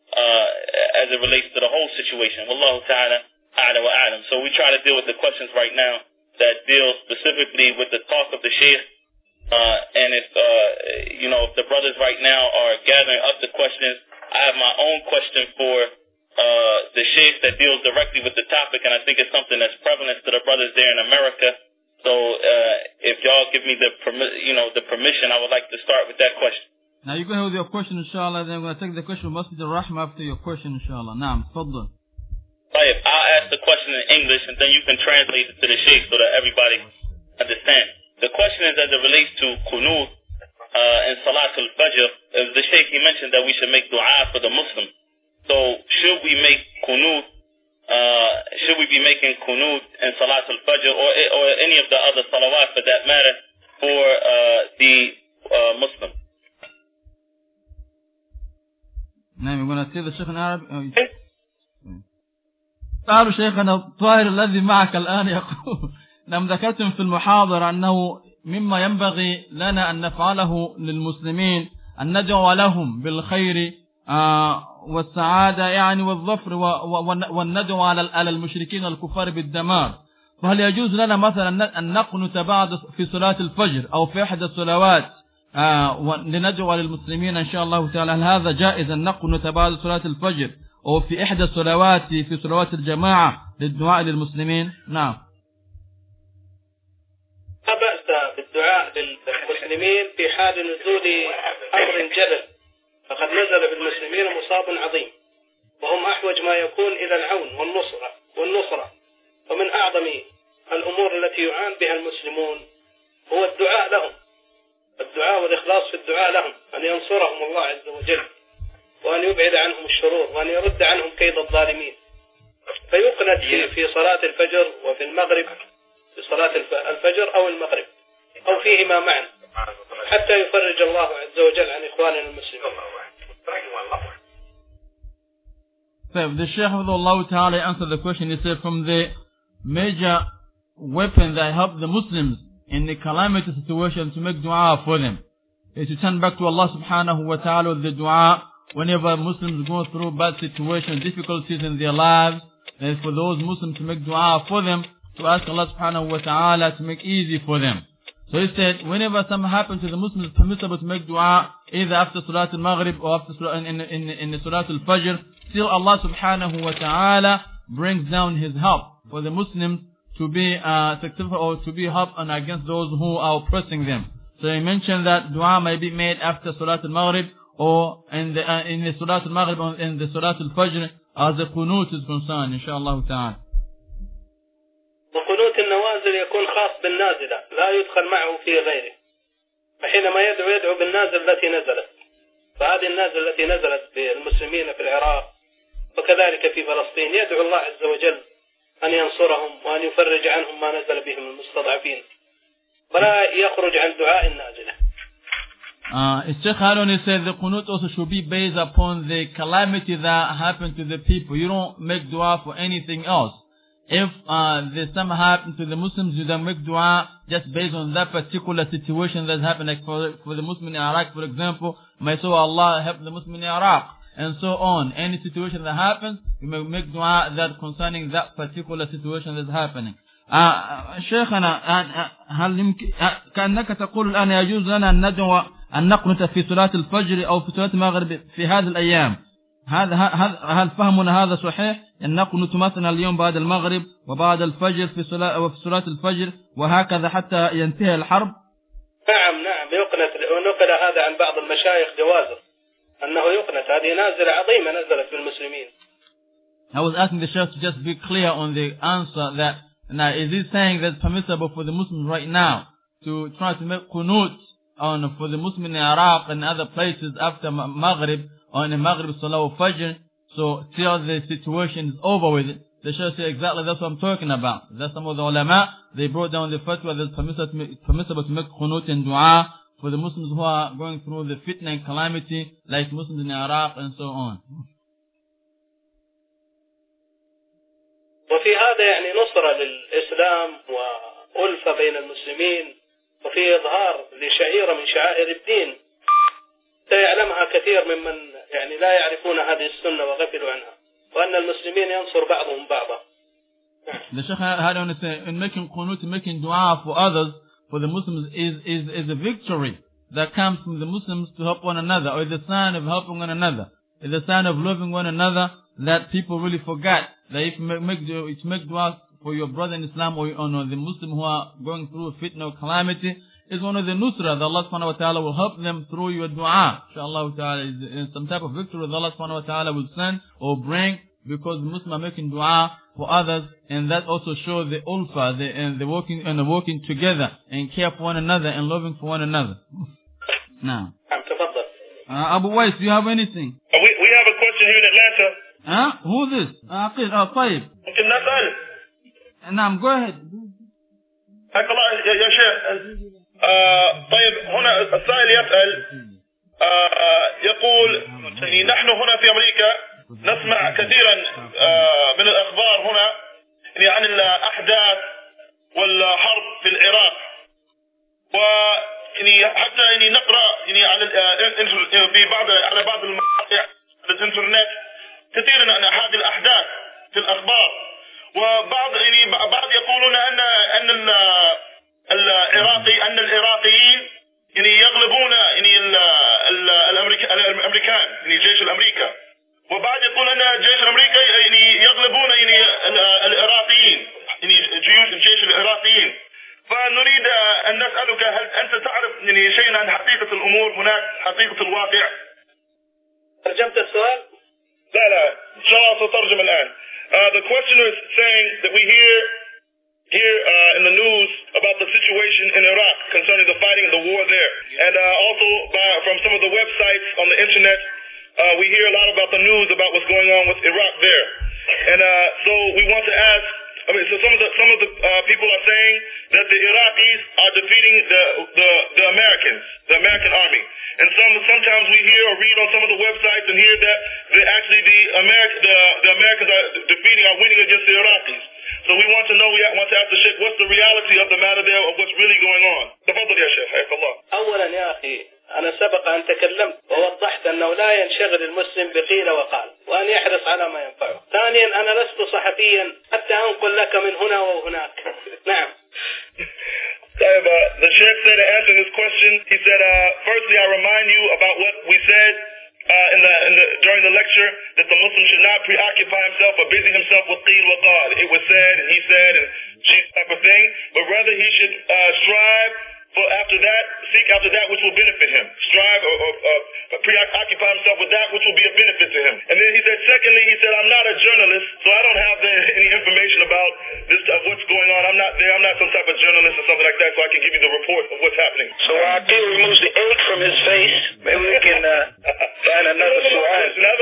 uh, as it relates to the whole situation. Wallahu ta'ala a'la wa a'lam. So we try to deal with the questions right now that deal specifically with the talk of the Sheikh. Uh, and if, uh, you know, if the brothers right now are gathering up the questions, I have my own question for uh, the Sheikh that deals directly with the topic, and I think it's something that's prevalent to the brothers there in America. So uh, if y'all give me the permi- you know, the permission, I would like to start with that question. Now you go ahead with your question, inshallah, then I'm going to take the question of Masjid al-Rahma after your question, inshallah. Naam, tfaddal. Right, I'll ask the question in English, and then you can translate it to the Sheikh so that everybody understands. The question is as it relates to Qunut uh, and Salat al-Fajr. The Sheikh, he mentioned that we should make dua for the Muslims. So should we make Qunut, uh, should we be making Qunut and Salat al-Fajr or, or any of the other salawat for that matter for uh, the uh, Muslim? نعم يقول أستاذ الشيخ العربي تعالوا شيخنا الطاهر الذي معك الآن يقول نعم ذكرتم في المحاضرة أنه مما ينبغي لنا أن نفعله للمسلمين أن ندعو لهم بالخير والسعادة يعني والظفر والندعو على المشركين والكفار بالدمار. فهل يجوز لنا مثلا أن نقنت بعد في صلاة الفجر أو في إحدى الصلوات لندعو للمسلمين إن شاء الله تعالى؟ هل هذا جائز أن نقنت بعد صلاة الفجر أو في إحدى الصلوات في صلوات الجماعة للدعاء للمسلمين؟ نعم. لا بأس بالدعاء للمسلمين في حال نزول أمر جلل، فقد نزل بالمسلمين مصاب عظيم وهم أحوج ما يكون إلى العون والنصرة والنصرة ومن أعظم الأمور التي يعان بها المسلمون هو الدعاء لهم، الدعاء والإخلاص في الدعاء لهم، أن ينصرهم الله عز وجل وأن يبعد عنهم الشرور وأن يرد عنهم كيد الظالمين. فيقنت في صلاة الفجر وفي المغرب، في صلاة الفجر أو المغرب أو فيهما معا حتى يفرج الله عز وجل عن إخواننا المسلمين. So the Shaykh of Allah Ta'ala answered the question. He said from the major weapon that help the Muslims in the calamity situation to make dua for them is to turn back to Allah Subhanahu wa Ta'ala with the dua whenever Muslims go through bad situations, difficulties in their lives, and for those Muslims to make dua for them, to ask Allah Subhanahu wa Ta'ala to make easy for them. So he said, whenever something happens to the Muslims, it's permissible to make dua either after Salat al-Maghrib or after in, in, in, in the Salat al-Fajr. Still Allah Subhanahu wa Ta'ala brings down His help for the Muslims to be uh, successful or to be help and against those who are oppressing them. So he mentioned that dua may be made after Salat al-Maghrib or in the uh, in the Salat al-Maghrib or in the Salat al-Fajr as the Qunut is concerned, inshallah ta'ala. وقنوت النوازل يكون خاص بالنازلة لا يدخل معه في غيره، فحينما يدعو يدعو بالنازل التي نزلت، فهذه النازل التي نزلت بالمسلمين في العراق وكذلك في فلسطين يدعو الله عز وجل أن ينصرهم وأن يفرج عنهم ما نزل بهم المستضعفين ولا يخرج عن دعاء النازلة. Uh, Sheikh Harun said the qunut also should be based upon the calamity that happened to the people. You don't make dua for anything else. If uh, there's something happened to the Muslims, you don't make dua just based on that particular situation that's happened. Like for, for the Muslim in Iraq, for example, may so Allah help the Muslim in Iraq, and so on. Any situation that happens, you may make dua that concerning that particular situation that's happening. شيخنا هل يمكن كأنك تقول الآن يجوز لنا أن ندعو أن نقنت في صلاة الفجر أو في صلاة المغرب في هذه الأيام؟ هذا هل فهمنا هذا صحيح؟ أن نقنت مثلا اليوم بعد المغرب وبعد الفجر في صلاة وفي صلاة الفجر وهكذا حتى ينتهي الحرب؟ نعم نعم يقنت، ونقل هذا عن بعض المشايخ جوازه أنه يقنت، هذه نازلة عظيمة نزلت بالمسلمين. I was asking the Sheikh to just be clear on the answer that now is he saying that it's permissible for the Muslims right now to try to make qunut on for the Muslims in Iraq and other places after Maghrib or in the Maghrib Salah or Fajr, so till the situation is over with it? The Shaykh said exactly that's what I'm talking about. That's some of the ulama, they brought down the fatwa that it's permissible to make, permissible to make qunut and dua for the Muslims who are going through the fitna and calamity like Muslims in Iraq and so on. وفي هذا يعني نصرة للإسلام وألفة بين المسلمين وفي إظهار لشعيرة من شعائر الدين سيعلمها كثير ممن يعني لا يعرفون هذه السنة وغفلوا عنها وأن المسلمين ينصر بعضهم بعضا. The Sheikh had on to say, in making qunut, making dua for others, for the Muslims, is, is, is a victory that comes from the Muslims to help one another, or is a sign of helping one another. It's a sign of loving one another that people really forget. That if you make, make, if you make dua for your brother in Islam or, or the Muslim who are going through a fitna or calamity, is one of the nusra that Allah subhanahu wa ta'ala will help them through your dua. Inshallah ta'ala, is some type of victory that Allah subhanahu wa ta'ala will send or bring because the Muslims are making dua for others, and that also shows the ulfa, the, and the working and the working together and care for one another and loving for one another. Now, uh, Abu Wais, do you have anything? Uh, we, we have a question here in Atlanta. Huh? Who's this? Aqil, uh, طيب. نعم, go ahead. حياك الله يا شيخ. طيب هنا السائل يسأل يقول يعني نحن هنا في أمريكا نسمع كثيرا من الأخبار هنا يعني عن الأحداث والحرب في العراق ويعني حتى يعني نقرأ يعني على في بعض على بعض المواقع الإنترنت كثيرا عن هذه الأحداث في الأخبار وبعض يعني بعض يقولون أن أن العراقي أن العراقيين يعني يغلبون يعني الأمريكان يعني الجيش الأمريكي وبعد يقول أن الجيش الأمريكي يعني يغلبون يعني العراقيين يعني جيوش الجيش العراقيين فنريد أن نسألك هل أنت تعرف يعني شيئا عن حقيقة الأمور هناك حقيقة الواقع؟ ترجمت السؤال؟ لا لا إن شاء الله سأترجم الآن. Uh, the questioner is saying that we hear here uh, in the news about the situation in Iraq concerning the fighting and the war there, and uh, also by, from some of the websites on the internet. Uh, we hear a lot about the news about what's going on with Iraq there, and uh, so we want to ask. I mean, so some of the some of the uh, people are saying that the Iraqis are defeating the, the the Americans, the American army, and some sometimes we hear or read on some of the websites and hear that they actually the America the, the Americans are defeating are winning against the Iraqis. So we want to know, we want to ask the Sheikh, what's the reality of the matter there, of what's really going on? تفضل يا شيخ حياك الله. أولا يا أخي أنا سبق أن تكلمت ووضحت أنه لا ينشغل المسلم بقيل وقال وأن يحرص على ما ينفعه. ثانيا أنا لست صحفيا حتى أنقل لك من هنا وهناك. نعم. The Sheikh said to answer this question, he said, uh, firstly I remind you about what we said uh, in the, in the, during the lecture, that the Muslim should not preoccupy himself or busy himself with qeel wa qal. It was said and he said and she type of thing, but rather he should uh, strive for after that, seek after that which will benefit him. Strive or, or, or preoccupy himself with that which will be a benefit to him. And then he said, secondly, he said, I'm not a journalist, so I don't have the, any information about this of what's going on. I'm not there. I'm not some type of journalist or something like that, so I can give you the report of what's happening. So Aqil removes the egg from his face. Maybe we can uh, find another su'al.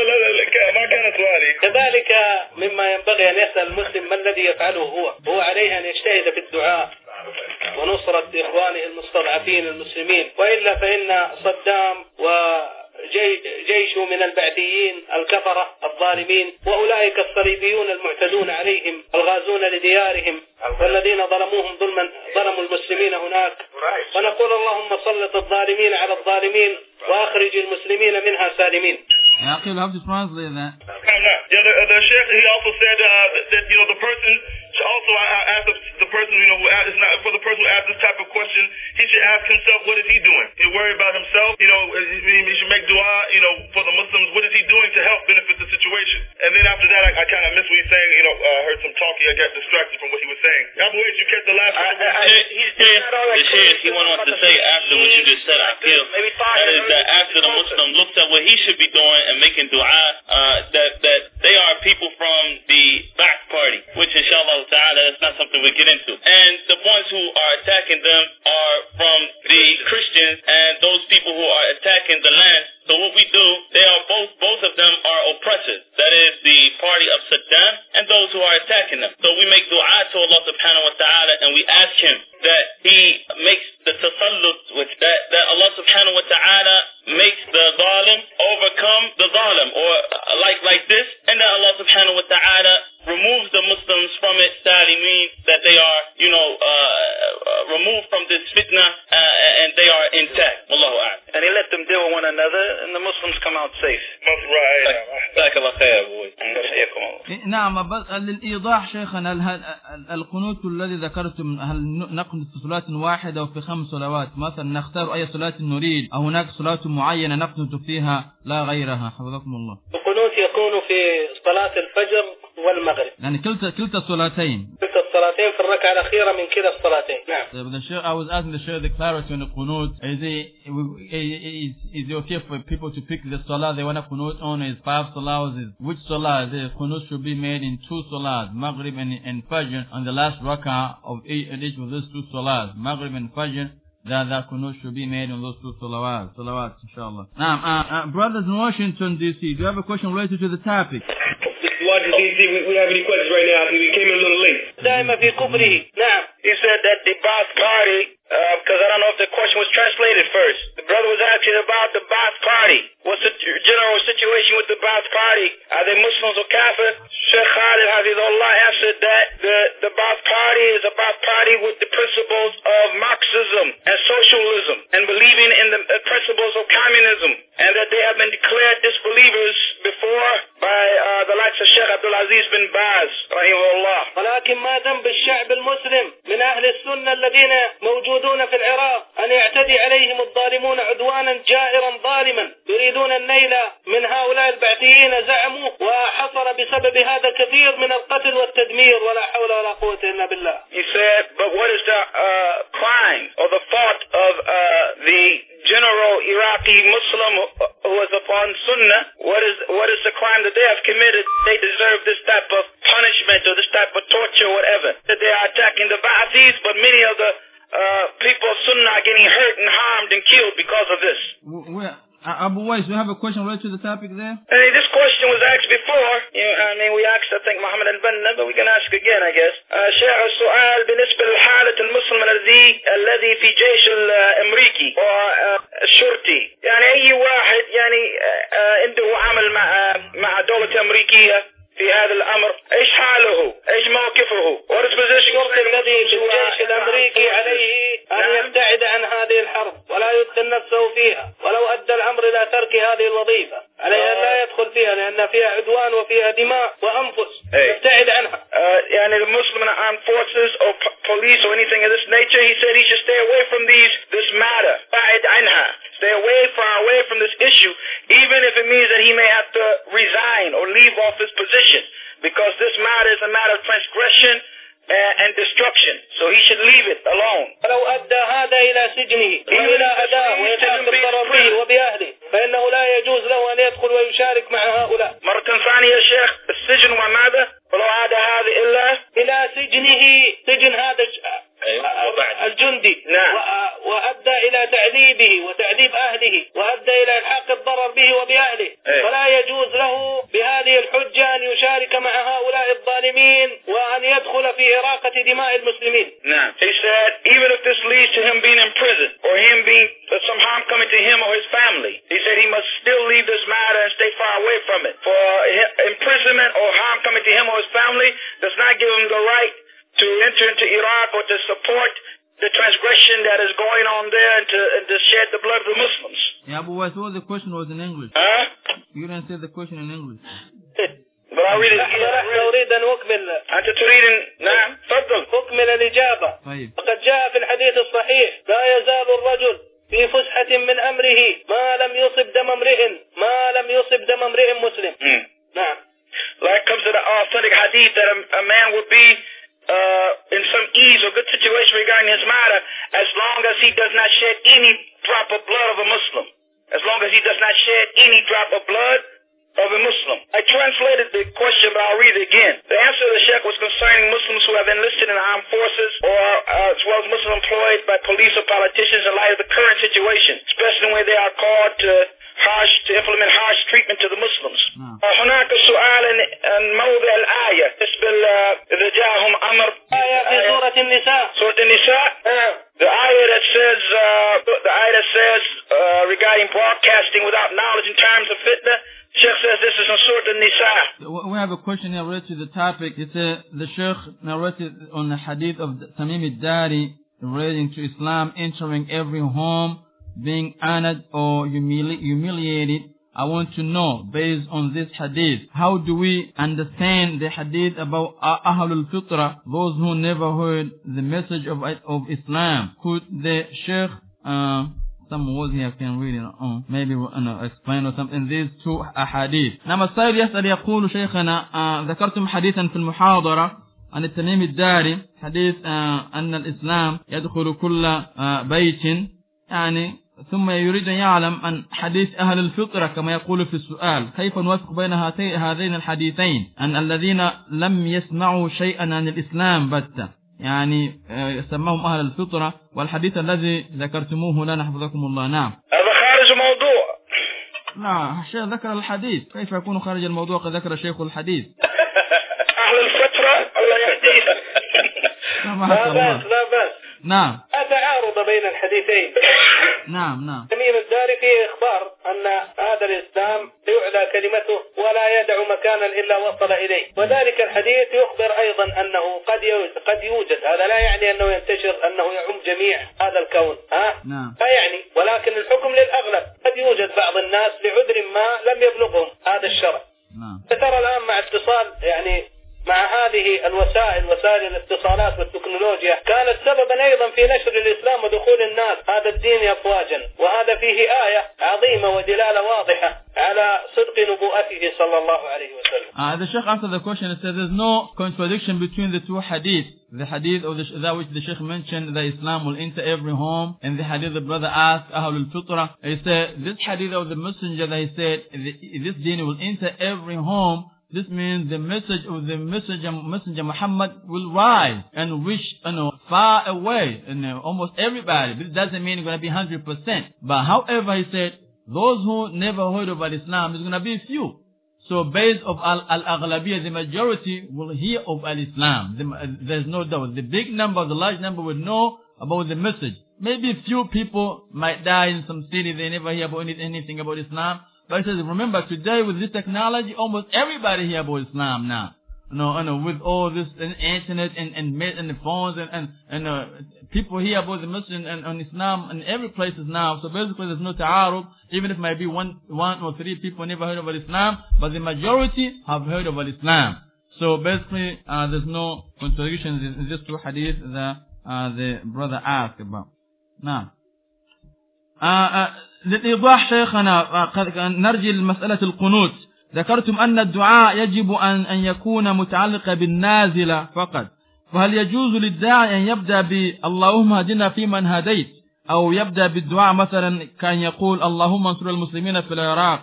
كذلك مما ينبغي أن يسأل المسلم ما الذي يفعله هو هو عليه أن يجتهد في الدعاء ونصرة إخوانه المستضعفين المسلمين، وإلا فإن صدام وجيشه من البعثيين الكفرة الظالمين وأولئك الصليبيون المعتدون عليهم الغازون لديارهم والذين ظلموهم ظلما ظلموا المسلمين هناك، ونقول اللهم سلط الظالمين على الظالمين وأخرج المسلمين منها سالمين. Yeah, okay, we'll have to translate that. Yeah, the, the Sheikh, he also said uh, that, that, you know, the person should also ask the, the person, you know, who asked, it's not for the person who asked this type of question, he should ask himself, what is he doing? He worry about himself, you know, he should make dua, you know, for the Muslims, what is he doing to help benefit the situation? And then after that, I, I kind of missed what he's saying, you know, I uh, heard some talking, I got distracted from what he was saying. Abu Wais, you catch the last one? He said, the Sheikh, he went on to say after what you just said, I feel, that is that after the Muslim looks at what he should be doing and making dua, uh, that, that they are people from the Ba'ath Party, which inshallah ta'ala, that's not something we get into. And the ones who are attacking them are from the Christians and those people who are attacking the land. So what we do, they are both, both of them are oppressors. That is the party of Saddam and those who are attacking them. So we make dua to Allah subhanahu wa ta'ala and we ask him that he makes the tasallut, which that, that Allah subhanahu wa ta'ala makes the zalim overcome the zalim, or like, like this, and that Allah subhanahu wa ta'ala removes the Muslims from it, salimin, that they are, you know, uh, uh, removed from this fitna, uh, and they are intact. Wallahu a'lam. And he let them deal with one one another and the Muslims come out safe. Right. جزاك الله خير أبوي. نعم بس للإيضاح شيخنا القنوت الذي ذكرتم هل نقنت في صلاة واحدة أو في خمس صلوات مثلا نختار أي صلاة نريد أو هناك صلاة معينة نقنت فيها لا غيرها حفظكم الله؟ القنوت يكون في صلاة الفجر والمغرب يعني كلتا كلتا الصلاتين كلتا الصلاتين في الركعة الأخيرة من كلا الصلاتين. نعم. So the share, I was asking the share the clarity on the qunut. Is it is, is it okay for people to pick the salah they want to qunut on? Is five salahs? Is which salah the qunut should be made in two salahs, Maghrib and, and Fajr, on the last rak'ah of each, each of those two salahs, Maghrib and Fajr. That that qunut should be made on those two salawats, salawats, inshallah. Now, uh, uh, brothers in Washington D C, do you have a question related to the topic? Washington D C, we, we have any questions right now? We came in a little late. دائما في كفره. نعم. He said that the Ba'ath Party, because uh, I don't know if the question was translated first. The brother was asking about the Ba'ath Party. What's the general situation with the Ba'ath Party? Are they Muslims or Kafir? Sheikh Khalid Hafizullah answered that the, the Ba'ath Party is a Ba'ath Party with the principles of Marxism and socialism and believing in the uh, principles of communism, and that they have been declared disbelievers before by uh, the likes of Sheikh Abdul Aziz bin Baz, rahimahullah. ولكن ما ذنب الشعب المسلم من أهل السنة الذين موجودون في العراق أن يعتدي عليهم الظالمون عدوانا جائرا ظالما يريدون النيل من هؤلاء البعثيين زعموا، وحصل بسبب هذا كثير من القتل والتدمير ولا حول ولا قوة إلا بالله. He said, but what is the uh, crime or the fault of uh, the general Iraqi Muslim who was upon Sunnah? What is what is the crime that they have committed? They deserve this type of punishment or this type of torture or whatever. That they are attacking the Ba'athis, but many of the uh, people of Sunnah are getting hurt and harmed and killed because of this. Well, Abu Wais, do you have a question related to the topic there? I mean, this question was asked before. You know, I mean, we asked, I think, Muhammad al-Banna, but we can ask again, I guess. شيخ السؤال بالنسبة لحالة المسلم الذي الذي في جيش الأمريكي والشرطي، يعني أي واحد يعني عنده عمل مع مع دولة أمريكية في هذا الأمر، إيش حاله؟ إيش موقفه؟ What is position الشرطي الذي في الجيش الأمريكي عليه أن يبتعد عن هذه الحرب ولا يدخل نفسه فيها، ولو أدى الأمر إلى ترك هذه الوظيفة عليه أن لا يدخل فيها لأن فيها عدوان وفيها دماء وأنفس، يبتعد عنها. يعني the Muslim armed forces or police or anything of this nature, he said he should stay away from these this matter. بعد عنها. Stay away, far away from this issue, even if it means that he may have to resign or leave off his position, because this matter is a matter of transgression and, and destruction. So he should leave it alone. ولو أدى هذا إلى سجنه وإلى أداه ويتعب الضرر به وبأهله فإنه لا يجوز له أن يدخل ويشارك مع هؤلاء. مرة ثانية يا شيخ، السجن وماذا؟ ولو عاد هذا إلا إلى سجنه، سجن هذا الجندي. نعم. وأدى إلى تعذيبه وتعذيب أهله وأدى إلى إلحاق الضرر به وبأهله، فلا يجوز له بهذه الحجة أن يشارك مع هؤلاء الظالمين وأن يدخل في إراقة دماء المسلمين. نعم. He said even if this leads to him being in prison or him being some harm coming to him or his family, he said he must still leave this matter and stay far away from it. For imprisonment or harm coming to him or his family does not give him the right to enter into Iraq or to support the transgression that is going on there and to, and to shed the blood of the Muslims. Yeah, but what was the question was in English? Huh? You didn't say the question in English. But I read it again. نحن نريد أن نكمل. أنت تريد نعم تفضل. أكمل الإجابة. طيب. وقد جاء في الحديث الصحيح لا يزال الرجل في فسحة من أمره ما لم يصب دم امرئ ما لم يصب دم امرئ مسلم. نعم. Like comes to the authentic hadith that a, a man would be uh, in some ease or good situation regarding his matter as long as he does not shed any drop of blood of a Muslim. As long as he does not shed any drop of blood of a Muslim. I translated the question, but I'll read it again. The answer to the Sheikh was concerning Muslims who have enlisted in the armed forces or uh, as well as Muslims employed by police or politicians in light of the current situation, especially when they are called to harsh to implement harsh treatment to the Muslims. هناك سؤال عن موضع الآية بالنسبة إذا جاءهم أمر آية في سورة النساء. سورة النساء. The ayah that says uh, the ayah that says uh, regarding broadcasting without knowledge in terms of fitna. Sheikh says this is on Surah An-Nisa. We have a question here related to the topic. It's a, the Sheikh narrated on the hadith of Tamim al-Dari relating to Islam entering every home being honored or humili- humiliated. I want to know, based on this hadith, how do we understand the hadith about Ahlul Fitra, those who never heard the message of, of Islam? Could the Sheikh, uh, some words here I can read it on, maybe uh, explain or something, these two hadith. نعم السائل يسأل يقول شيخنا uh, ذكرتم حديثا في المحاضرة عن التميم الداري حديث uh, أن الإسلام يدخل كل uh, بيت يعني ثم يريد أن يعلم عن حديث أهل الفطرة كما يقول في السؤال كيف نوفق بين هذين الحديثين أن الذين لم يسمعوا شيئا عن الإسلام بتة يعني سماهم أهل الفطرة والحديث الذي ذكرتموه لنا حفظكم الله. نعم هذا خارج الموضوع. نعم الشيخ ذكر الحديث، كيف يكون خارج الموضوع قد ذكر شيخ الحديث؟ أهل الفطرة الله يهديه. لا بأس لا بأس. نعم تعارض بين الحديثين. نعم نعم تميم الداري فيه إخبار أن هذا الإسلام يعلى كلمته ولا يدع مكانا إلا وصل إليه، وذلك الحديث يخبر أيضا أنه قد قد يوجد، هذا لا يعني أنه ينتشر أنه يعم جميع هذا الكون، ها؟ نعم. لا يعني، ولكن الحكم للأغلب، قد يوجد بعض الناس لعذر ما لم يبلغهم هذا الشرع. نعم. ترى الآن مع اتصال يعني مع هذه الوسائل وسائل الاتصالات والتكنولوجيا كانت سببا أيضا في نشر الإسلام ودخول الناس هذا الدين أفواجا، وهذا فيه آية عظيمة ودلالة واضحة على صدق نبوءته صلى الله عليه وسلم. Uh, the Sheikh answered the question and said there's no contradiction between the two hadith. The hadith of the, that which the Sheikh mentioned that Islam will enter every home, and the hadith the brother asked Ahlul Fitra, he said this hadith of the messenger that he said this deen will enter every home. This means the message of the messenger, messenger Muhammad will rise and reach you know, far away, you know, almost everybody. This doesn't mean it's going to be one hundred percent. But however, he said, those who never heard about Islam is going to be few. So based of al-aghlabiyah, the majority will hear of al-Islam. The, there's no doubt. The big number, the large number will know about the message. Maybe few people might die in some city, they never hear about anything about Islam. But he says, remember, today with this technology, almost everybody hear about Islam now. You know, you know with all this and internet and and, and the phones and and, and uh, people hear about the Muslim and, and Islam in every place now. So basically, there's no ta'arud. Even if maybe one one or three people never heard about Islam, but the majority have heard about Islam. So basically, uh, there's no contradiction in these two hadith that uh, the brother asked about. Now. Uh, uh, للإيضاح شيخنا نرجع لمسألة القنوت. ذكرتم أن الدعاء يجب أن أن يكون متعلقا بالنازلة فقط، فهل يجوز للداعي أن يبدأ باللهم هدنا فيمن هديت، أو يبدأ بالدعاء مثلا كان يقول اللهم انصر المسلمين في العراق؟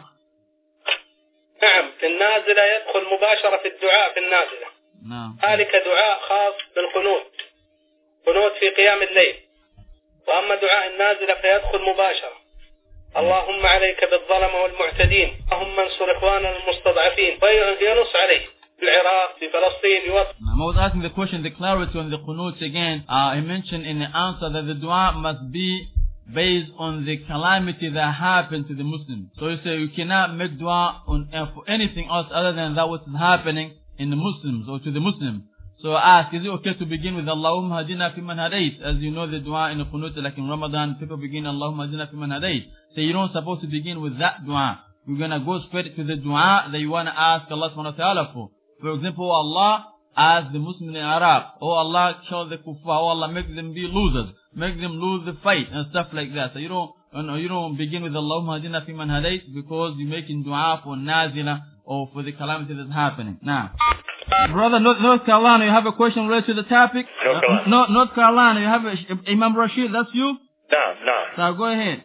نعم، في النازلة يدخل مباشرة في الدعاء في النازلة. نعم. ذلك دعاء خاص بالقنوت، قنوت في قيام الليل. وأما دعاء النازلة فيدخل مباشرة. اللهم عليك بالظلم والمعتدين، اللهم انصر إخواننا المستضعفين وينص عليه في العراق في فلسطين يوصل. I was asking the question, the clarity on the qunut again. Uh, he mentioned in the answer that the dua must be based on the calamity that happened to the Muslims. So you say you cannot make dua on uh, for anything else other than that what is happening in the Muslims or to the Muslims. So I ask, is it okay to begin with Allahumma hadina fi man hadayt? As you know the dua in the qunut, like in Ramadan, people begin Allahumma hadina fi man hadayt. So you don't supposed to begin with that dua. You're going to go straight to the dua that you want to ask Allah subhanahu wa ta'ala for. For example, oh Allah, ask the Muslims in Iraq. Oh Allah, kill the kuffar. Oh Allah, make them be losers. Make them lose the fight and stuff like that. So you don't, you know, you don't begin with Allahumma hadina fi man hadayt because you're making dua for nazila or for the calamity that's happening. Now, brother, North Carolina, you have a question related to the topic? North Carolina. Uh, no, North Carolina, you have a, Imam Rashid, that's you? نعم نعم. So go ahead.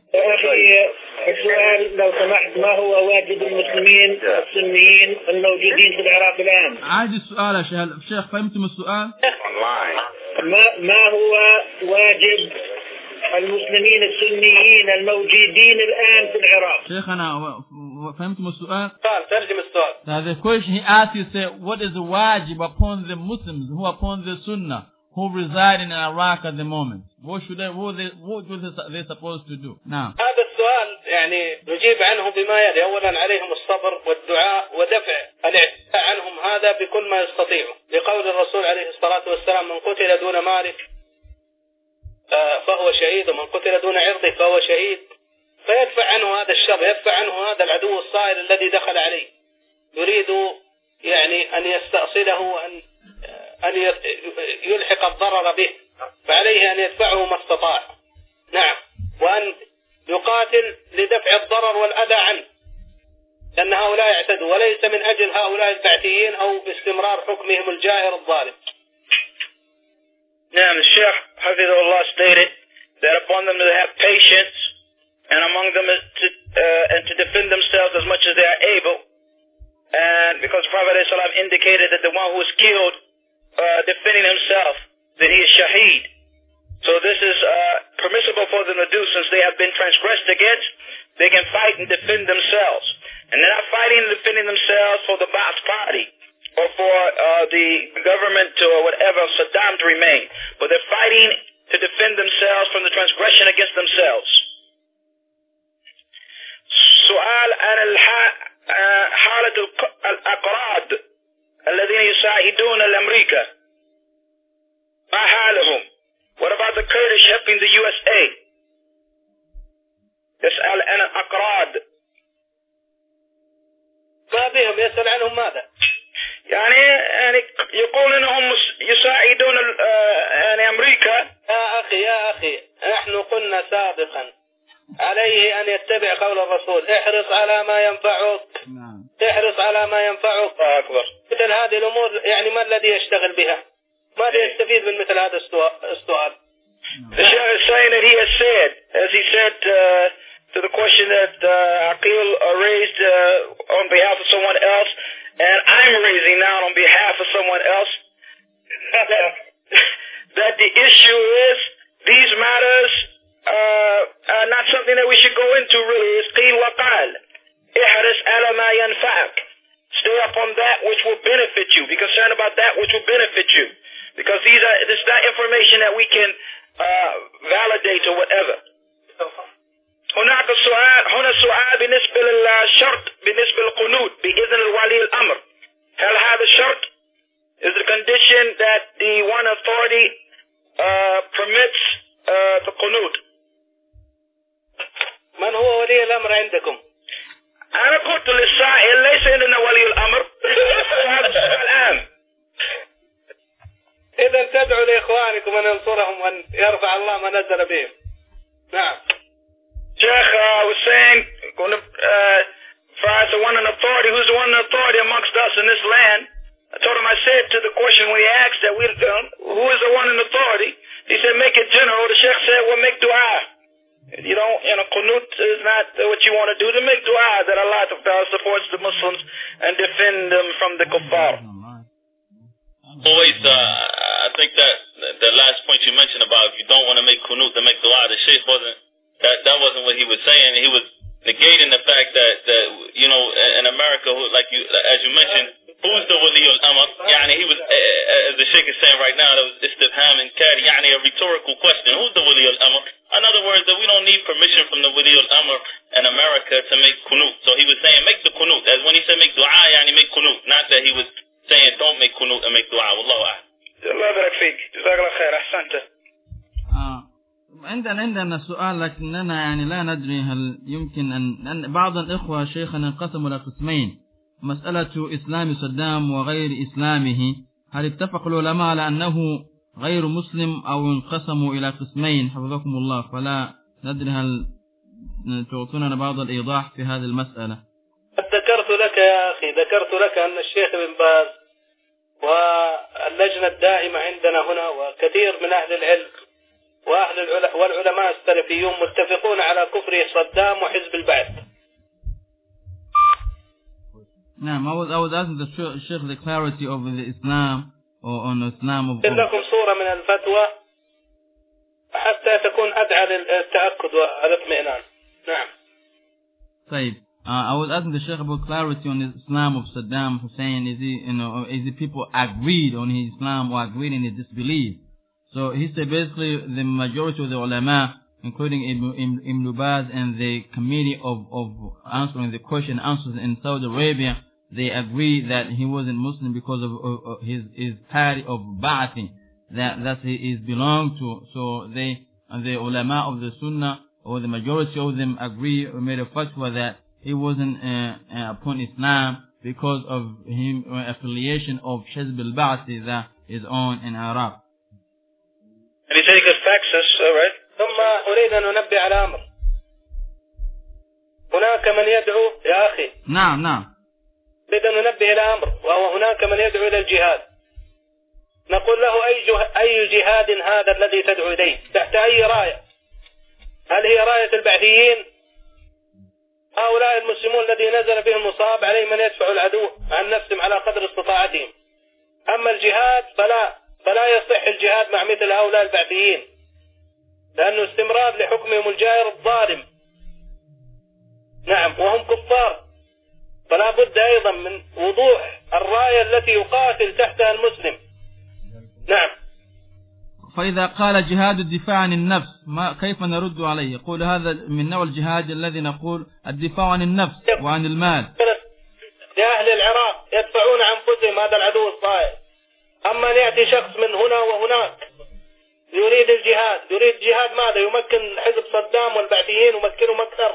السؤال لو سمحت، ما هو واجب المسلمين السنيين الموجودين في العراق الآن؟ عادي السؤال يا شيخ، الشيخ فهمتم السؤال؟ ما ما هو واجب المسلمين السنيين الموجودين الآن في العراق؟ شيخنا فهمتم السؤال؟ ترجم السؤال. Now the question he asked, he said, what is the wajib upon the Muslims who are upon the Sunnah who reside in Iraq at the moment? What should they, what they, what are they supposed to do? Now. هذا السؤال يعني نجيب عنه بما يلي. أولا عليهم الصبر والدعاء ودفع الاعتداء عنهم هذا بكل ما يستطيعوا، لقول الرسول عليه الصلاة والسلام من قتل دون ماله فهو شهيد، ومن قتل دون عرضه فهو شهيد، فيدفع عنه هذا الشر، يدفع عنه هذا العدو الصائل الذي دخل عليه، يريد يعني أن يستأصله وأن أن يلحق الضرر به، فعليه أن يدفعه ما استطاع. نعم، وأن يقاتل لدفع الضرر والأذى عنه، لأن هؤلاء اعتدوا، وليس من أجل هؤلاء البعثيين أو باستمرار حكمهم الجائر الظالم. Now the Sheikh Hafizullah stated that upon them to have patience, and among them is to, uh, and to defend themselves as much as they are able. And because the Prophet ﷺ indicated that the one who is killed uh, defending himself, that he is shaheed. So this is uh, permissible for them to do since they have been transgressed against. They can fight and defend themselves. And they're not fighting and defending themselves for the Ba'ath party or for uh, the government or whatever, Saddam to remain. But they're fighting to defend themselves from the transgression against themselves. سؤال عن حالة الأقراض الذين يساعدون الأمريكا، ما حالهم؟ What about the Kurdish helping the U S A? يسأل عن الأقراض. ما بهم يسأل عنهم ماذا؟ يعني يعني يقول انهم يساعدون يعني امريكا. يا اخي يا اخي نحن قلنا سابقا عليه ان يتبع قول الرسول، احرص على ما ينفعك. نعم. احرص على ما ينفعك. الله اكبر. مثل هذه الامور يعني ما الذي يشتغل بها؟ ماذا يستفيد من مثل هذا السؤال؟ The Sheikh is saying that he has said, as he said uh, to the question that uh, Aqil uh, raised uh, on behalf of someone else, and I'm raising now on behalf of someone else, that, that the issue is these matters uh, are not something that we should go into really. It's qil wa qal. Ihris ala ma yanfa'ak. Stay upon that which will benefit you. Be concerned about that which will benefit you. Because these are, this is not information that we can uh, validate or whatever. هناك سؤال هنا سؤال بالنسبة للشرط بالنسبة للقنوت بإذن الولي الأمر. هل هذا الشرط is the condition that the one authority uh, permits uh, the qunut? من هو ولي الأمر عندكم؟ أنا قلت للسائل ليس عندنا ولي الأمر. هذا السؤال الآن. إذا تدعو لإخوانكم أن ينصرهم وأن يرفع الله ما نزل بهم. نعم. Sheikh uh, was saying, going to, uh, for us the one in authority, who's the one in authority amongst us in this land? I told him, I said to the question when he asked that we, um, who is the one in authority? He said, make it general. The Sheikh said, well, make dua. You don't, you know, qunut is not what you want to do. To make dua that Allah supports the Muslims and defend them from the kuffar. Always, uh, I think that the last point you mentioned about if you don't want to make qunut, to make dua, the Sheikh wasn't, that, that wasn't what he was saying. He was negating the fact that, that you know, in America, like you, as you mentioned, who's the wali al-amr? Yani he was, as the Sheikh is saying right now, that was istifham and kari, yani a rhetorical question. Who's the wali al-amr? In other words, that we don't need permission from the wali al-amr in America to make qunut. So he was saying, make the qunut. As when he said make dua, yani make qunut. Not that he was saying don't make qunut and make dua. Wallahu a'lam. الله يبارك فيك. جزاك الله خير. أحسنت. عندنا عندنا سؤال لكننا يعني لا ندري هل يمكن أن, أن بعض الإخوة شيخنا انقسموا إلى قسمين، مسألة إسلام صدام وغير إسلامه، هل اتفق العلماء على أنه غير مسلم أو انقسموا إلى قسمين حفظكم الله؟ فلا ندري هل تعطوننا بعض الإيضاح في هذه المسألة. ذكرت لك يا أخي ذكرت لك أن الشيخ بن باز واللجنة الدائمة عندنا هنا وكثير من أهل العلم وأهل العلماء والعلماء السلفيون متفقون على كفر صدام وحزب البعث. نعم. I was, I was asking the Sheikh the clarity of the Islam or on Islam of. لكم صورة من الفتوى حتى تكون أدعى للتأكد والاطمئنان. نعم. طيب. Uh, I was asking the Sheikh about clarity on the Islam of Saddam Hussein. Is he, you know, is the people agreed on his Islam or agreed in his disbelief? So he said basically the majority of the ulama, including Ibn, Ibn Baz and the committee of, of answering the question answers in Saudi Arabia, they agree that he wasn't Muslim because of, of, of his, his party of Ba'athi, that, that he is belonged to. So they, and the ulama of the Sunnah or the majority of them agree or made a fatwa that he wasn't uh, uh, upon Islam because of him uh, affiliation of Hizb al-Ba'athi that is on in Iraq. And he said he could fax us, all right? ثم أريد أن أنبه على أمر. هناك من يدعو يا أخي. نعم نعم. أريد أن ننبه إلى أمر، وهو هناك من يدعو إلى الجهاد. نقول له أي أي جهاد هذا الذي تدعو إليه؟ تحت أي راية؟ هل هي راية البعثيين؟ هؤلاء المسلمون الذي نزل بهم المصاب عليهم أن يدفعوا العدو عن نفسهم على قدر استطاعتهم. أما الجهاد فلا فلا يصح الجهاد مع مثل هؤلاء البعثيين، لأنه استمرار لحكمهم الجائر الظالم. نعم، وهم كفار، فلا بد أيضا من وضوح الراية التي يقاتل تحتها المسلم. نعم. فإذا قال جهاد الدفاع عن النفس ما كيف نرد عليه؟ يقول هذا من نوع الجهاد الذي نقول الدفاع عن النفس وعن المال. لأهل العراق يدفعون عن أنفسهم هذا العدو الطائل. أما يأتي شخص من هنا وهناك يريد الجهاد، يريد جهاد ماذا؟ يمكن حزب صدام والبعثيين ومكنهم أكثر.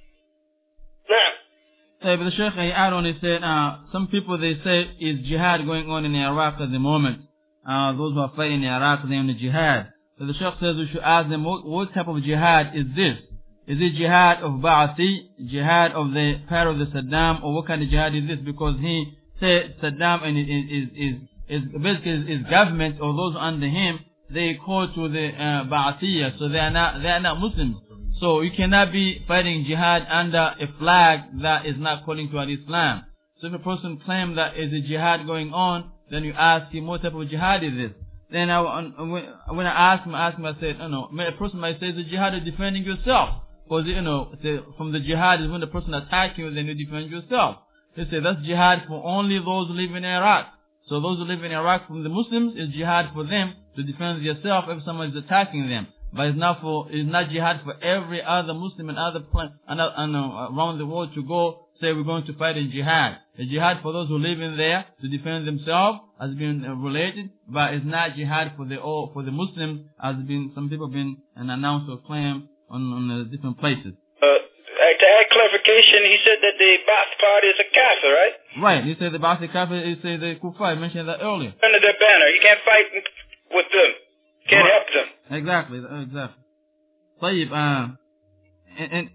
نعم. So, but the Sheikh, he add on, he said, uh, some people, they say, is jihad going on in Iraq at the moment? Uh, those who are fighting in Iraq, they're in the jihad. So the Sheikh says we should ask them, what, what type of jihad is this? Is it jihad of Ba'athi, jihad of the part of the Saddam, or what kind of jihad is this? Because he said Saddam and is, is, is, is basically his government, or those under him, they call to the uh, Ba'athiyya, so they are not, they are not Muslims. So you cannot be fighting jihad under a flag that is not calling to Islam. So if a person claims that is a jihad going on, then you ask him what type of jihad is this. Then I, when I asked him, I asked him, I said, you know, a person might say the jihad is defending yourself. Because, you know, from the jihad is when the person attacks you, then you defend yourself. They say that's jihad for only those who live in Iraq. So those who live in Iraq from the Muslims is jihad for them to defend yourself if someone is attacking them. But it's not for, it's not jihad for every other Muslim and other plan, and, and, uh, around the world to go say we're going to fight in jihad. The jihad for those who live in there to defend themselves has been uh, related, but it's not jihad for the all for the Muslims as been some people have been and announced or claimed on, on uh, different places. Uh, to add clarification, he said that the Ba'ath party is a kafir, right? Right. He said the Ba'ath kafir. He said the Kufa. I mentioned that earlier. Under their banner, you can't fight with them. Can't right. help them. Exactly. Exactly. طيب. Uh, and, and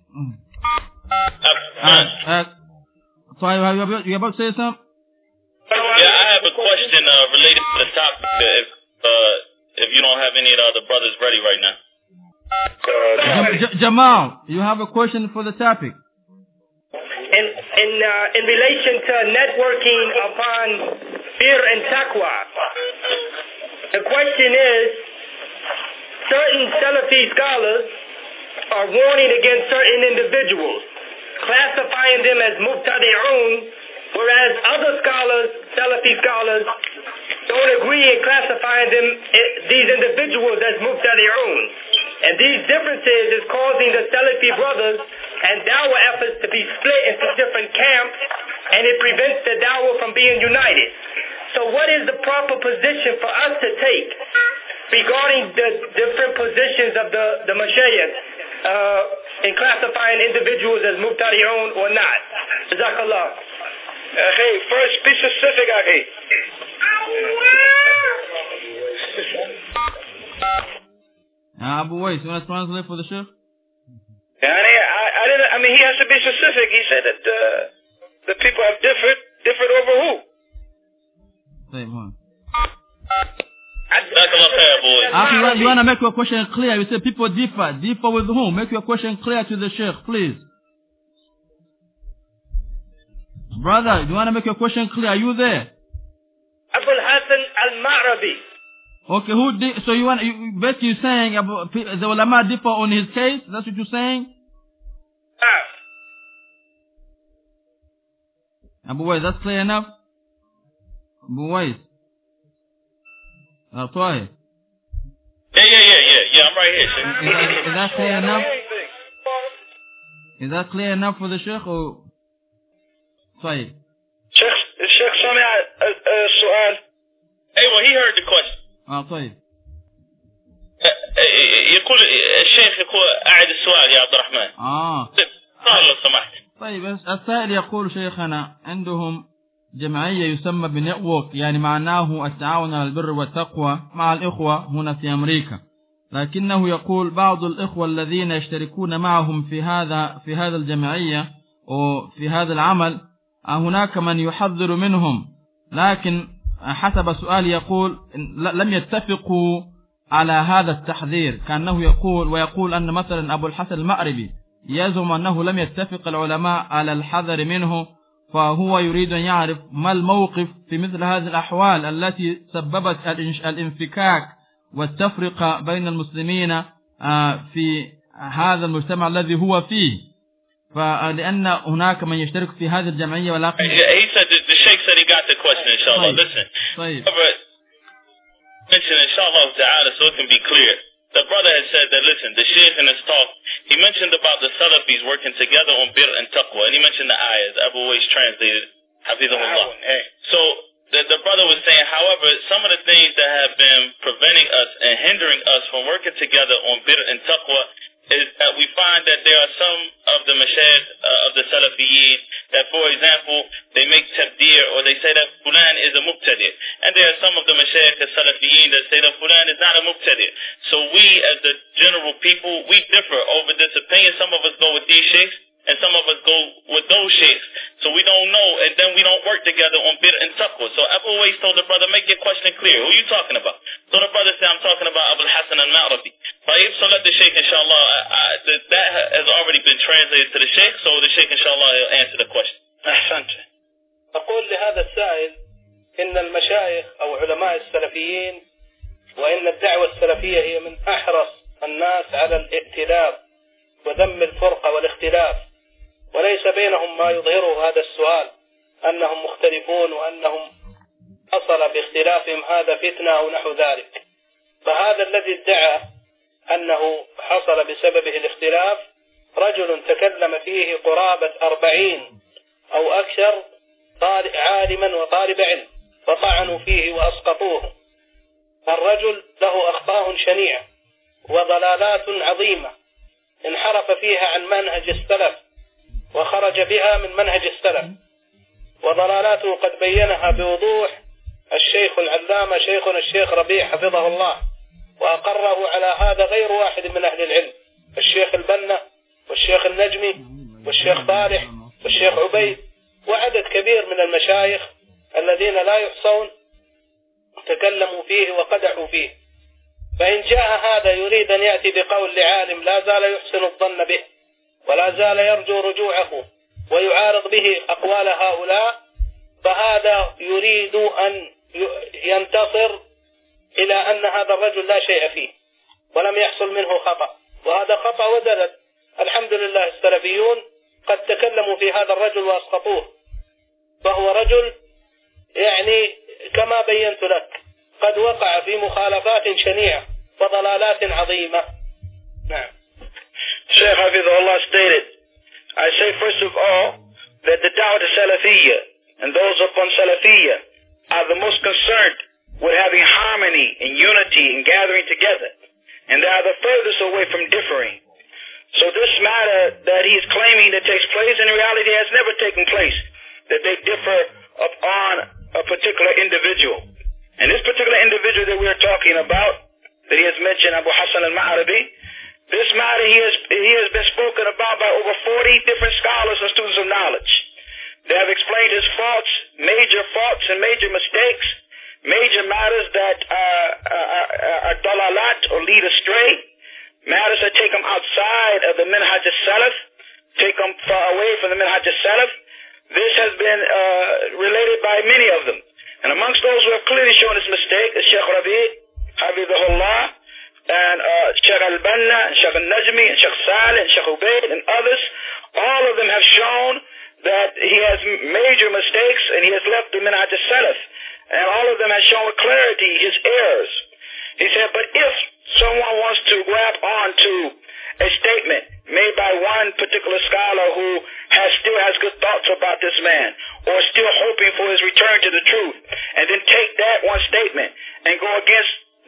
uh, uh, so are you about, you about to say something? Yeah, I have a question uh, related to the topic. If uh, if you don't have any of the other brothers ready right now. Uh, J- Jamal, you have a question for the topic. In in uh, in relation to networking upon fear and taqwa, the question is: certain Salafi scholars are warning against certain individuals, classifying them as mubtadi'un, whereas other scholars, Salafi scholars, don't agree in classifying them, these individuals, as mubtadi'un. And these differences is causing the Salafi brothers and dawah efforts to be split into different camps, and it prevents the dawah from being united. So what is the proper position for us to take regarding the different positions of the, the mashayikh uh, in classifying individuals as mubtadi'un or not? Jazakallah. Okay, first be specific, Akhi. Uh, Abu Wais, you want to translate for the Sheikh? Yeah, I, I didn't. I mean, he has to be specific. He said that uh, the people have differed. Differed over who? Same one. Boy. You want to make your question clear? You say people differ. Differ with whom? Make your question clear to the Sheikh, please. Brother, you want to make your question clear? Are you there? Abul Hassan al-Ma'rabi. Okay, who di- so you want, you, basically you're saying about, the ulama differ on his case? That's what you're saying? Ah. Abu Wais, that's clear enough? Abu Wais. Uh, Tahir. Yeah, yeah, yeah, yeah, yeah, I'm right here. Is, is, that, is that clear enough? Is that clear enough for the Sheikh or? Tahir. Sheikh, Sheikh Sami al-Su'al. Hey, well, he heard the question. Ah, Tahir. If يقول الشيخ يقول أعد السؤال يا عبد الرحمن. آه. صار لو سمحت. طيب السائل يقول شيخنا عندهم جمعية يسمى بنتورك، يعني معناه التعاون على البر والتقوى مع الإخوة هنا في أمريكا، لكنه يقول بعض الإخوة الذين يشتركون معهم في هذا في هذا الجمعية وفي هذا العمل هناك من يحذر منهم، لكن حسب سؤال يقول لم يتفقوا على هذا التحذير، كأنه يقول ويقول أن مثلا أبو الحسن المأربي يزعم أنه لم يتفق العلماء على الحذر منه، فهو يريد أن يعرف ما الموقف في مثل هذه الأحوال التي سببت الانفكاك والتفرقة بين المسلمين في هذا المجتمع الذي هو فيه، فلأن هناك من يشترك في هذه الجمعية ولكن he said that the Sheikh said he got the question inshallah. طيب. Listen. طيب. Mention inshallah ta'ala so it can be clear. The brother has said that listen, the Sheikh in his talk, he mentioned about the Salafis working together on bir and taqwa, and he mentioned the ayahs. Abu Uwais translated, Hafizahullah. So the, the brother was saying, however, some of the things that have been preventing us and hindering us from working together on bir and taqwa is that we find that there are some of the mashayikh uh, of the Salafiyin that, for example, they make tabdir or they say that Fulan is a mubtadi'. And there are some of the mashayikh of Salafiyin that say that Fulan is not a mubtadi'. So we, as the general people, we differ over this opinion. Some of us go with these sheikhs and some of us go with those sheikhs. So we don't know, and then we don't work together on bir and taqwa. So Abu Uwais told the brother, make your question clear. Who are you talking about? So the brother said, I'm talking about Abu al-Hasan al-Ma'rabi. So let the sheikh, inshallah, uh, that has already been translated to the sheikh, so the sheikh, inshallah, will answer the question. أحسنت. أقول لهذا السائل إن المشايخ أو علماء السلفيين وإن الدعوة السلفية هي من أحرص الناس على الائتلاف وذم الفرقة والاختلاف، وليس بينهم ما يظهره هذا السؤال أنهم مختلفون وأنهم حصل باختلافهم هذا فتنة أو نحو ذلك. فهذا الذي ادعى أنه حصل بسببه الاختلاف رجل تكلم فيه قرابة أربعين أو أكثر عالما وطالب علم فطعنوا فيه وأسقطوه. الرجل له أخطاء شنيعة وضلالات عظيمة انحرف فيها عن منهج السلف وخرج بها من منهج السلف، وضلالاته قد بينها بوضوح الشيخ العلامة شيخنا الشيخ ربيع حفظه الله، وأقره على هذا غير واحد من أهل العلم، الشيخ البنا والشيخ النجمي والشيخ صالح والشيخ عبيد وعدد كبير من المشايخ الذين لا يحصون تكلموا فيه وقدحوا فيه. فإن جاء هذا يريد أن يأتي بقول لعالم لا زال يحسن الظن به ولا زال يرجو رجوعه ويعارض به أقوال هؤلاء، فهذا يريد أن ينتصر إلى أن هذا الرجل لا شيء فيه ولم يحصل منه خطأ، وهذا خطأ ودلت. الحمد لله السلفيون قد تكلموا في هذا الرجل وأسقطوه، فهو رجل يعني كما بينت لك قد وقع في مخالفات شنيعة وضلالات عظيمة. نعم. Shaykh Hafizahullah stated, I say first of all that the Dawah Salafiyya and those upon Salafiyya are the most concerned with having harmony and unity and gathering together, and they are the furthest away from differing. So this matter that he's claiming that takes place in reality has never taken place, that they differ upon a particular individual. And this particular individual that we're talking about, that he has mentioned, Abu Hassan al-Ma'rabi, this matter he has, he has been spoken about by over forty different scholars and students of knowledge. They have explained his faults, major faults and major mistakes, major matters that are, are, are dalalat or lead astray, matters that take them outside of the minhaj al-salaf, take them far away from the minhaj al-salaf. This has been uh, related by many of them. And amongst those who have clearly shown this mistake is Sheikh Rabi' Hafizahullah, and uh, Sheikh Al-Banna, and Sheikh Al-Najmi, and Sheikh Salih, and Sheikh Ubaid, and others. All of them have shown that he has major mistakes and he has left the minhaj al-salaf. And all of them have shown with clarity his errors. He said, but if someone wants to grab on to a statement made by one particular scholar who has still has good thoughts about this man, or still hoping for his return to the truth, and then take that one statement and go against the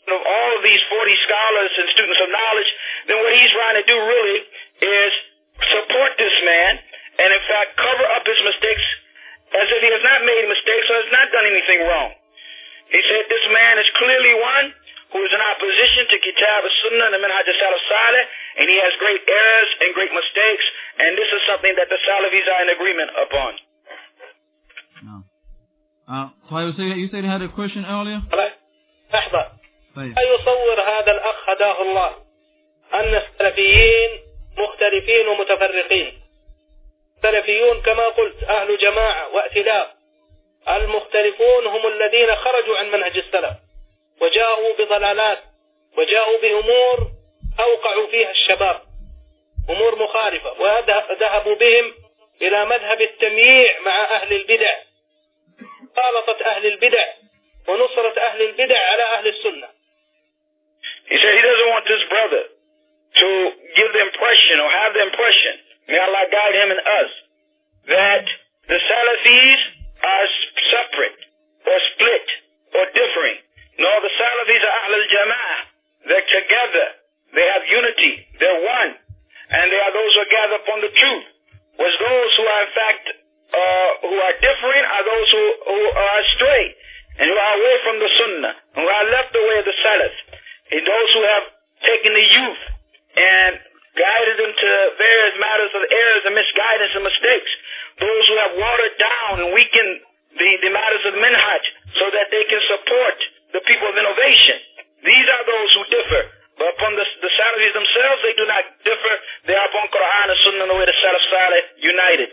of all of these forty scholars and students of knowledge, then what he's trying to do really is support this man and in fact cover up his mistakes as if he has not made mistakes or has not done anything wrong. He said this man is clearly one who is in opposition to Kitab al-Sunnah and the Minhaj al-Salaf Saleh, and he has great errors and great mistakes, and this is something that the Salafis are in agreement upon. No. Uh, you said you said you had a question earlier? لحظة. لا يصور هذا الأخ هداه الله أن السلفيين مختلفين ومتفرقين. السلفيون كما قلت أهل جماعة وائتلاف. المختلفون هم الذين خرجوا عن منهج السلف وجاءوا بضلالات وجاءوا بأمور أوقعوا فيها الشباب، أمور مخالفة، وذهبوا بهم إلى مذهب التمييع مع أهل البدع، خالطة أهل البدع ونصرة أهل البدع على أهل السنة. He said he doesn't want this brother to give the impression or have the impression, may Allah guide him and us, that the Salafis are separate or split or differing. No, the Salafis are Ahl al-Jama'ah. They're together. They have unity. They're one. And they are those who are gathered upon the truth. Whereas those who are in fact, uh, who are differing are those who, who are astray and who are away from the Sunnah and who are left the way of the Salaf. And those who have taken the youth and guided them to various matters of errors and misguidance and mistakes. Those who have watered down and weakened the, the matters of minhaj so that they can support the people of innovation. These are those who differ. But upon the, the Salafis themselves, they do not differ. They are upon Quran and Sunnah and the way the Salaf Saleh united.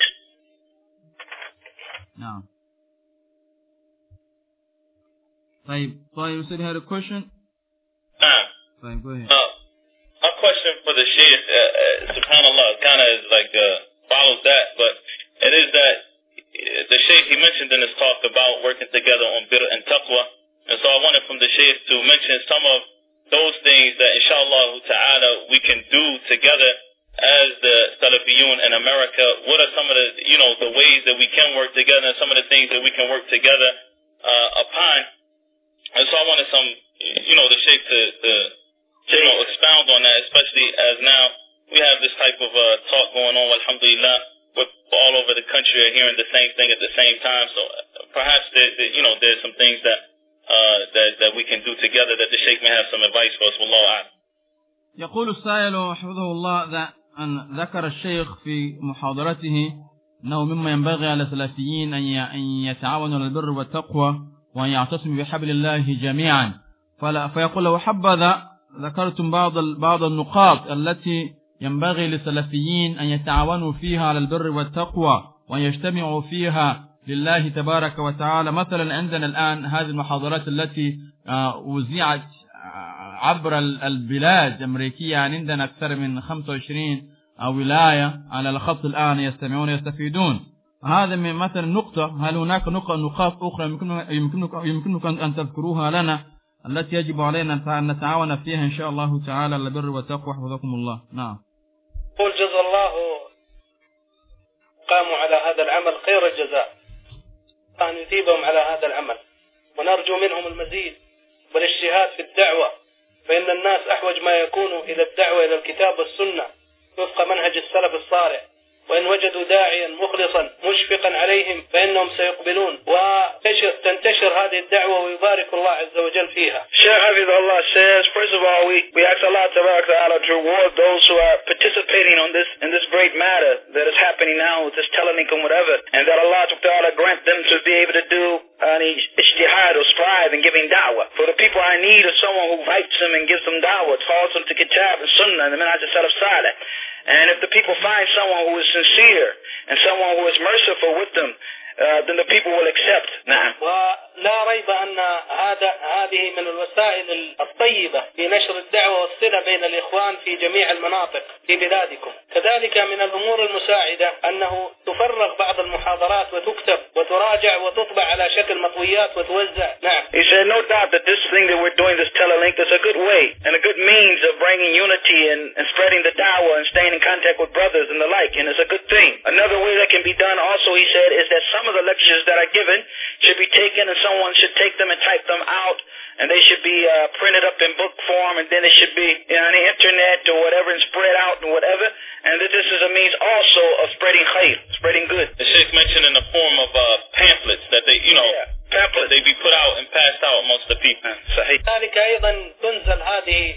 No. طيب طيب you said you had a question? Nah. طيب, go ahead. Uh, my question for the Shaykh, uh, uh, subhanAllah, kind of is like uh, follows that, but it is that uh, the Shaykh, he mentioned in his talk about working together on birr and taqwa, and so I wanted from the Shaykh to mention some of those things that inshallah ta'ala we can do together as the Salafiyun in America. What are some of the, you know, the ways that we can work together and some of the things that we can work together uh, upon? And so I wanted some, you know, the Shaykh to, to you know, expound on that, especially as now we have this type of uh, talk going on, alhamdulillah, with all over the country are hearing the same thing at the same time. So perhaps, there, there, you know, there's some things that, uh, that that we can do together that the Shaykh may have some advice for us. Wallahu a'lam. يقول السائل حفظه الله أن ذكر الشيخ في محاضرته أنه مما ينبغي على السلفيين أن يتعاونوا على البر والتقوى وأن يعتصموا بحبل الله جميعا. فيقول له حبذا ذكرتم بعض بعض النقاط التي ينبغي للسلفيين أن يتعاونوا فيها على البر والتقوى وأن يجتمعوا فيها لله تبارك وتعالى. مثلا عندنا الآن هذه المحاضرات التي وزعت عبر البلاد الأمريكية، يعني عندنا أكثر من خمسة وعشرين ولاية على الخط الآن يستمعون ويستفيدون. هذا من مثلا نقطة. هل هناك نقاط أخرى يمكنكم يمكنكم أن تذكروها لنا التي يجب علينا أن نتعاون فيها إن شاء الله تعالى على البر والتقوى حفظكم الله؟ نعم. قل جزا الله قاموا على هذا العمل خير الجزاء، أن يثيبهم على هذا العمل، ونرجو منهم المزيد والاجتهاد في الدعوة، فإن الناس أحوج ما يكونوا إلى الدعوة إلى الكتاب والسنة وفق منهج السلف الصالح، وإن وجدوا داعيا مخلصا مشفقا عليهم فإنهم سيقبلون وتنتشر هذه الدعوة ويبارك الله عز وجل فيها. Shaykh Hafidhullah says, first of all, we, we ask Allah Ta'ala to reward those who are participating on this in this great matter that is happening now with this telenicum, whatever, and that Allah Ta'ala grant them to be able to do any ijtihad or strive in giving da'wah. For the people I need is someone who writes them and gives them da'wah, calls them to kitab and sunnah and the minhaj al-salaf salih. And if the people find someone who is sincere and someone who is merciful with them, uh, then the people will accept. نعم. ولا ريب أن هذا هذه من الوسائل الطيبة في نشر الدعوة والصلة بين الإخوان في جميع المناطق. في بلادكم. كذلك من الأمور المساعدة أنه تفرغ بعض المحاضرات وتكتب وتراجع وتطبع على شكل مطويات وتوزع. نعم. He said, no doubt that this thing that we're doing, this telelink, is a good way and a good means of bringing unity and, and spreading the da'wah and staying in contact with brothers and the like, and it's a good thing. Another way that can be done also, he said, is that some of the lectures that are given should be taken and someone should take them and type them out, and they should be uh, printed up in book form, and then it should be you know, on the internet or whatever and spread out and whatever, and that this is a means also of spreading khair, spreading good. The Sheikh mentioned in the form of uh, pamphlets that they, you know, yeah. pamphlets. they be put out and passed out amongst the people. صحيح. كذلك أيضا تنزل هذه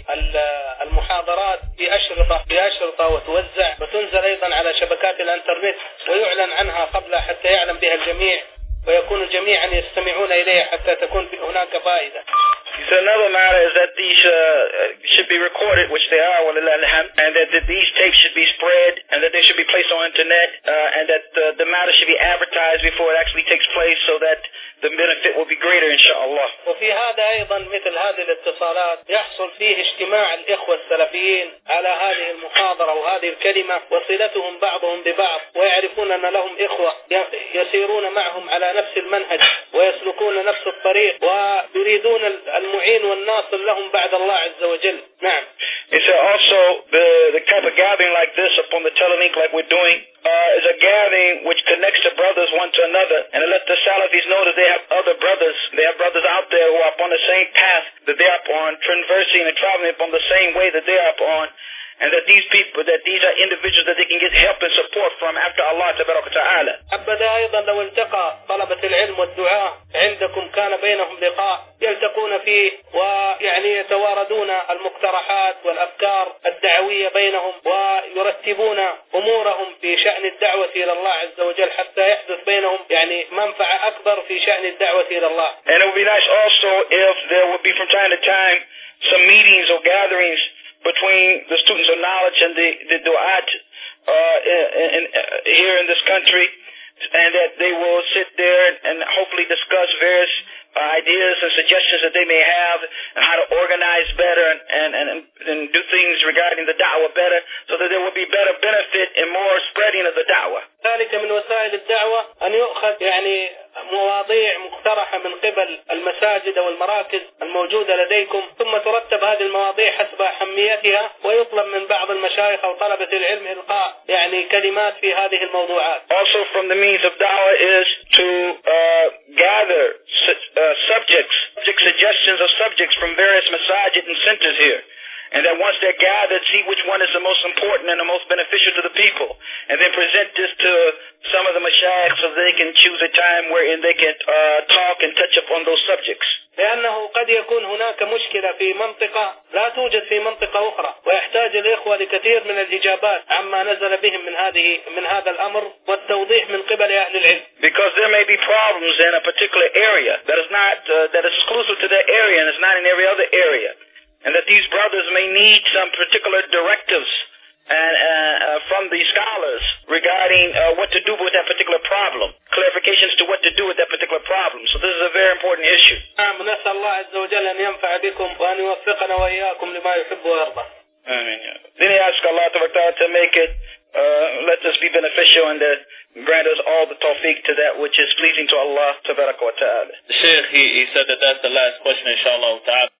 المحاضرات في أشرطة في أشرطة وتوزع وتنزل أيضا على شبكات الإنترنت ويعلن عنها قبل حتى يعلم بها الجميع ويكون جميعا يستمعون إليها حتى تكون هناك فائدة. So another matter is that these uh, should be recorded, which they are, and that, that these tapes should be spread, and that they should be placed on internet, uh, and that the, the matter should be advertised before it actually takes place, so that the benefit will be greater, inshallah. وفي هذا أيضا مثل هذه الاتصالات يحصل فيه اجتماع الإخوة السلفيين على هذه المحاضرة وهذه الكلمة وصلتهم بعضهم ببعض ويعرفون أن لهم إخوة يسيرون معهم على نفس المنهج ويسلكون نفس الطريق ويريدون المعين والناصر لهم بعد الله عز وجل. نعم. He said also the, the type of gathering like this upon the telelink like we're doing uh, is a gathering which connects the brothers one to another, and it lets the Salafis know that they have other brothers. They have brothers out there who are upon the same path that they are upon, traversing and traveling upon the same way that they are upon, and that these people, that these are individuals that they can get help and support from after Allah tabarak wa ta'ala. أبدا أيضا لو التقى طلبة العلم والدعاء عندكم كان بينهم لقاء يلتقون فيه ويعني يتواردون المقترحات والأفكار الدعوية بينهم ويرتبون أمورهم في شأن الدعوة إلى الله عز وجل حتى يحدث بينهم يعني منفعة أكبر في شأن الدعوة إلى الله. And it would be nice also if there would be from time to time some meetings or gatherings between the students of knowledge and the, the du'at uh, in, in, uh, here in this country, and that they will sit there and hopefully discuss various uh, ideas and suggestions that they may have and how to organize better and, and, and, and do things regarding the da'wah better so that there will be better benefit and more spreading of the da'wah. ذلك من وسائل الدعوة أن يؤخذ يعني مواضيع مقترحة من قبل المساجد والمراكز الموجودة لديكم ثم ترتب هذه المواضيع حسب أهميتها ويطلب من بعض المشايخ أو طلبة العلم إلقاء يعني كلمات في هذه الموضوعات. Also from the means of da'wah is to uh, gather uh, subjects, subject suggestions of subjects from various masajid and centers here. And that once they're gathered, see which one is the most important and the most beneficial to the people. And then present this to some of the mashayikh so they can choose a time wherein they can uh, talk and touch upon those subjects. لأنه قد يكون هناك مشكلة في منطقة لا توجد في منطقة أخرى ويحتاج الإخوة لكثير من الإجابات عما نزل بهم من هذه من هذا الأمر والتوضيح من قبل أهل العلم. Because there may be problems in a particular area that is not uh, that is exclusive to that area and is not in every other area. And that these brothers may need some particular directives and, uh, uh, from the scholars regarding uh, what to do with that particular problem, clarifications to what to do with that particular problem. So this is a very important issue. نسأل الله عز وجل أن ينفع بكم وأن يوفقنا وإياكم لما يحب ويرضى. Amen. Then he asked Allah to make it, uh, let us be beneficial and uh, grant us all the tawfiq to that which is pleasing to Allah tabaraka wa ta'ala. The Sheikh, he, he said that that's the last question, inshallah ta'ala.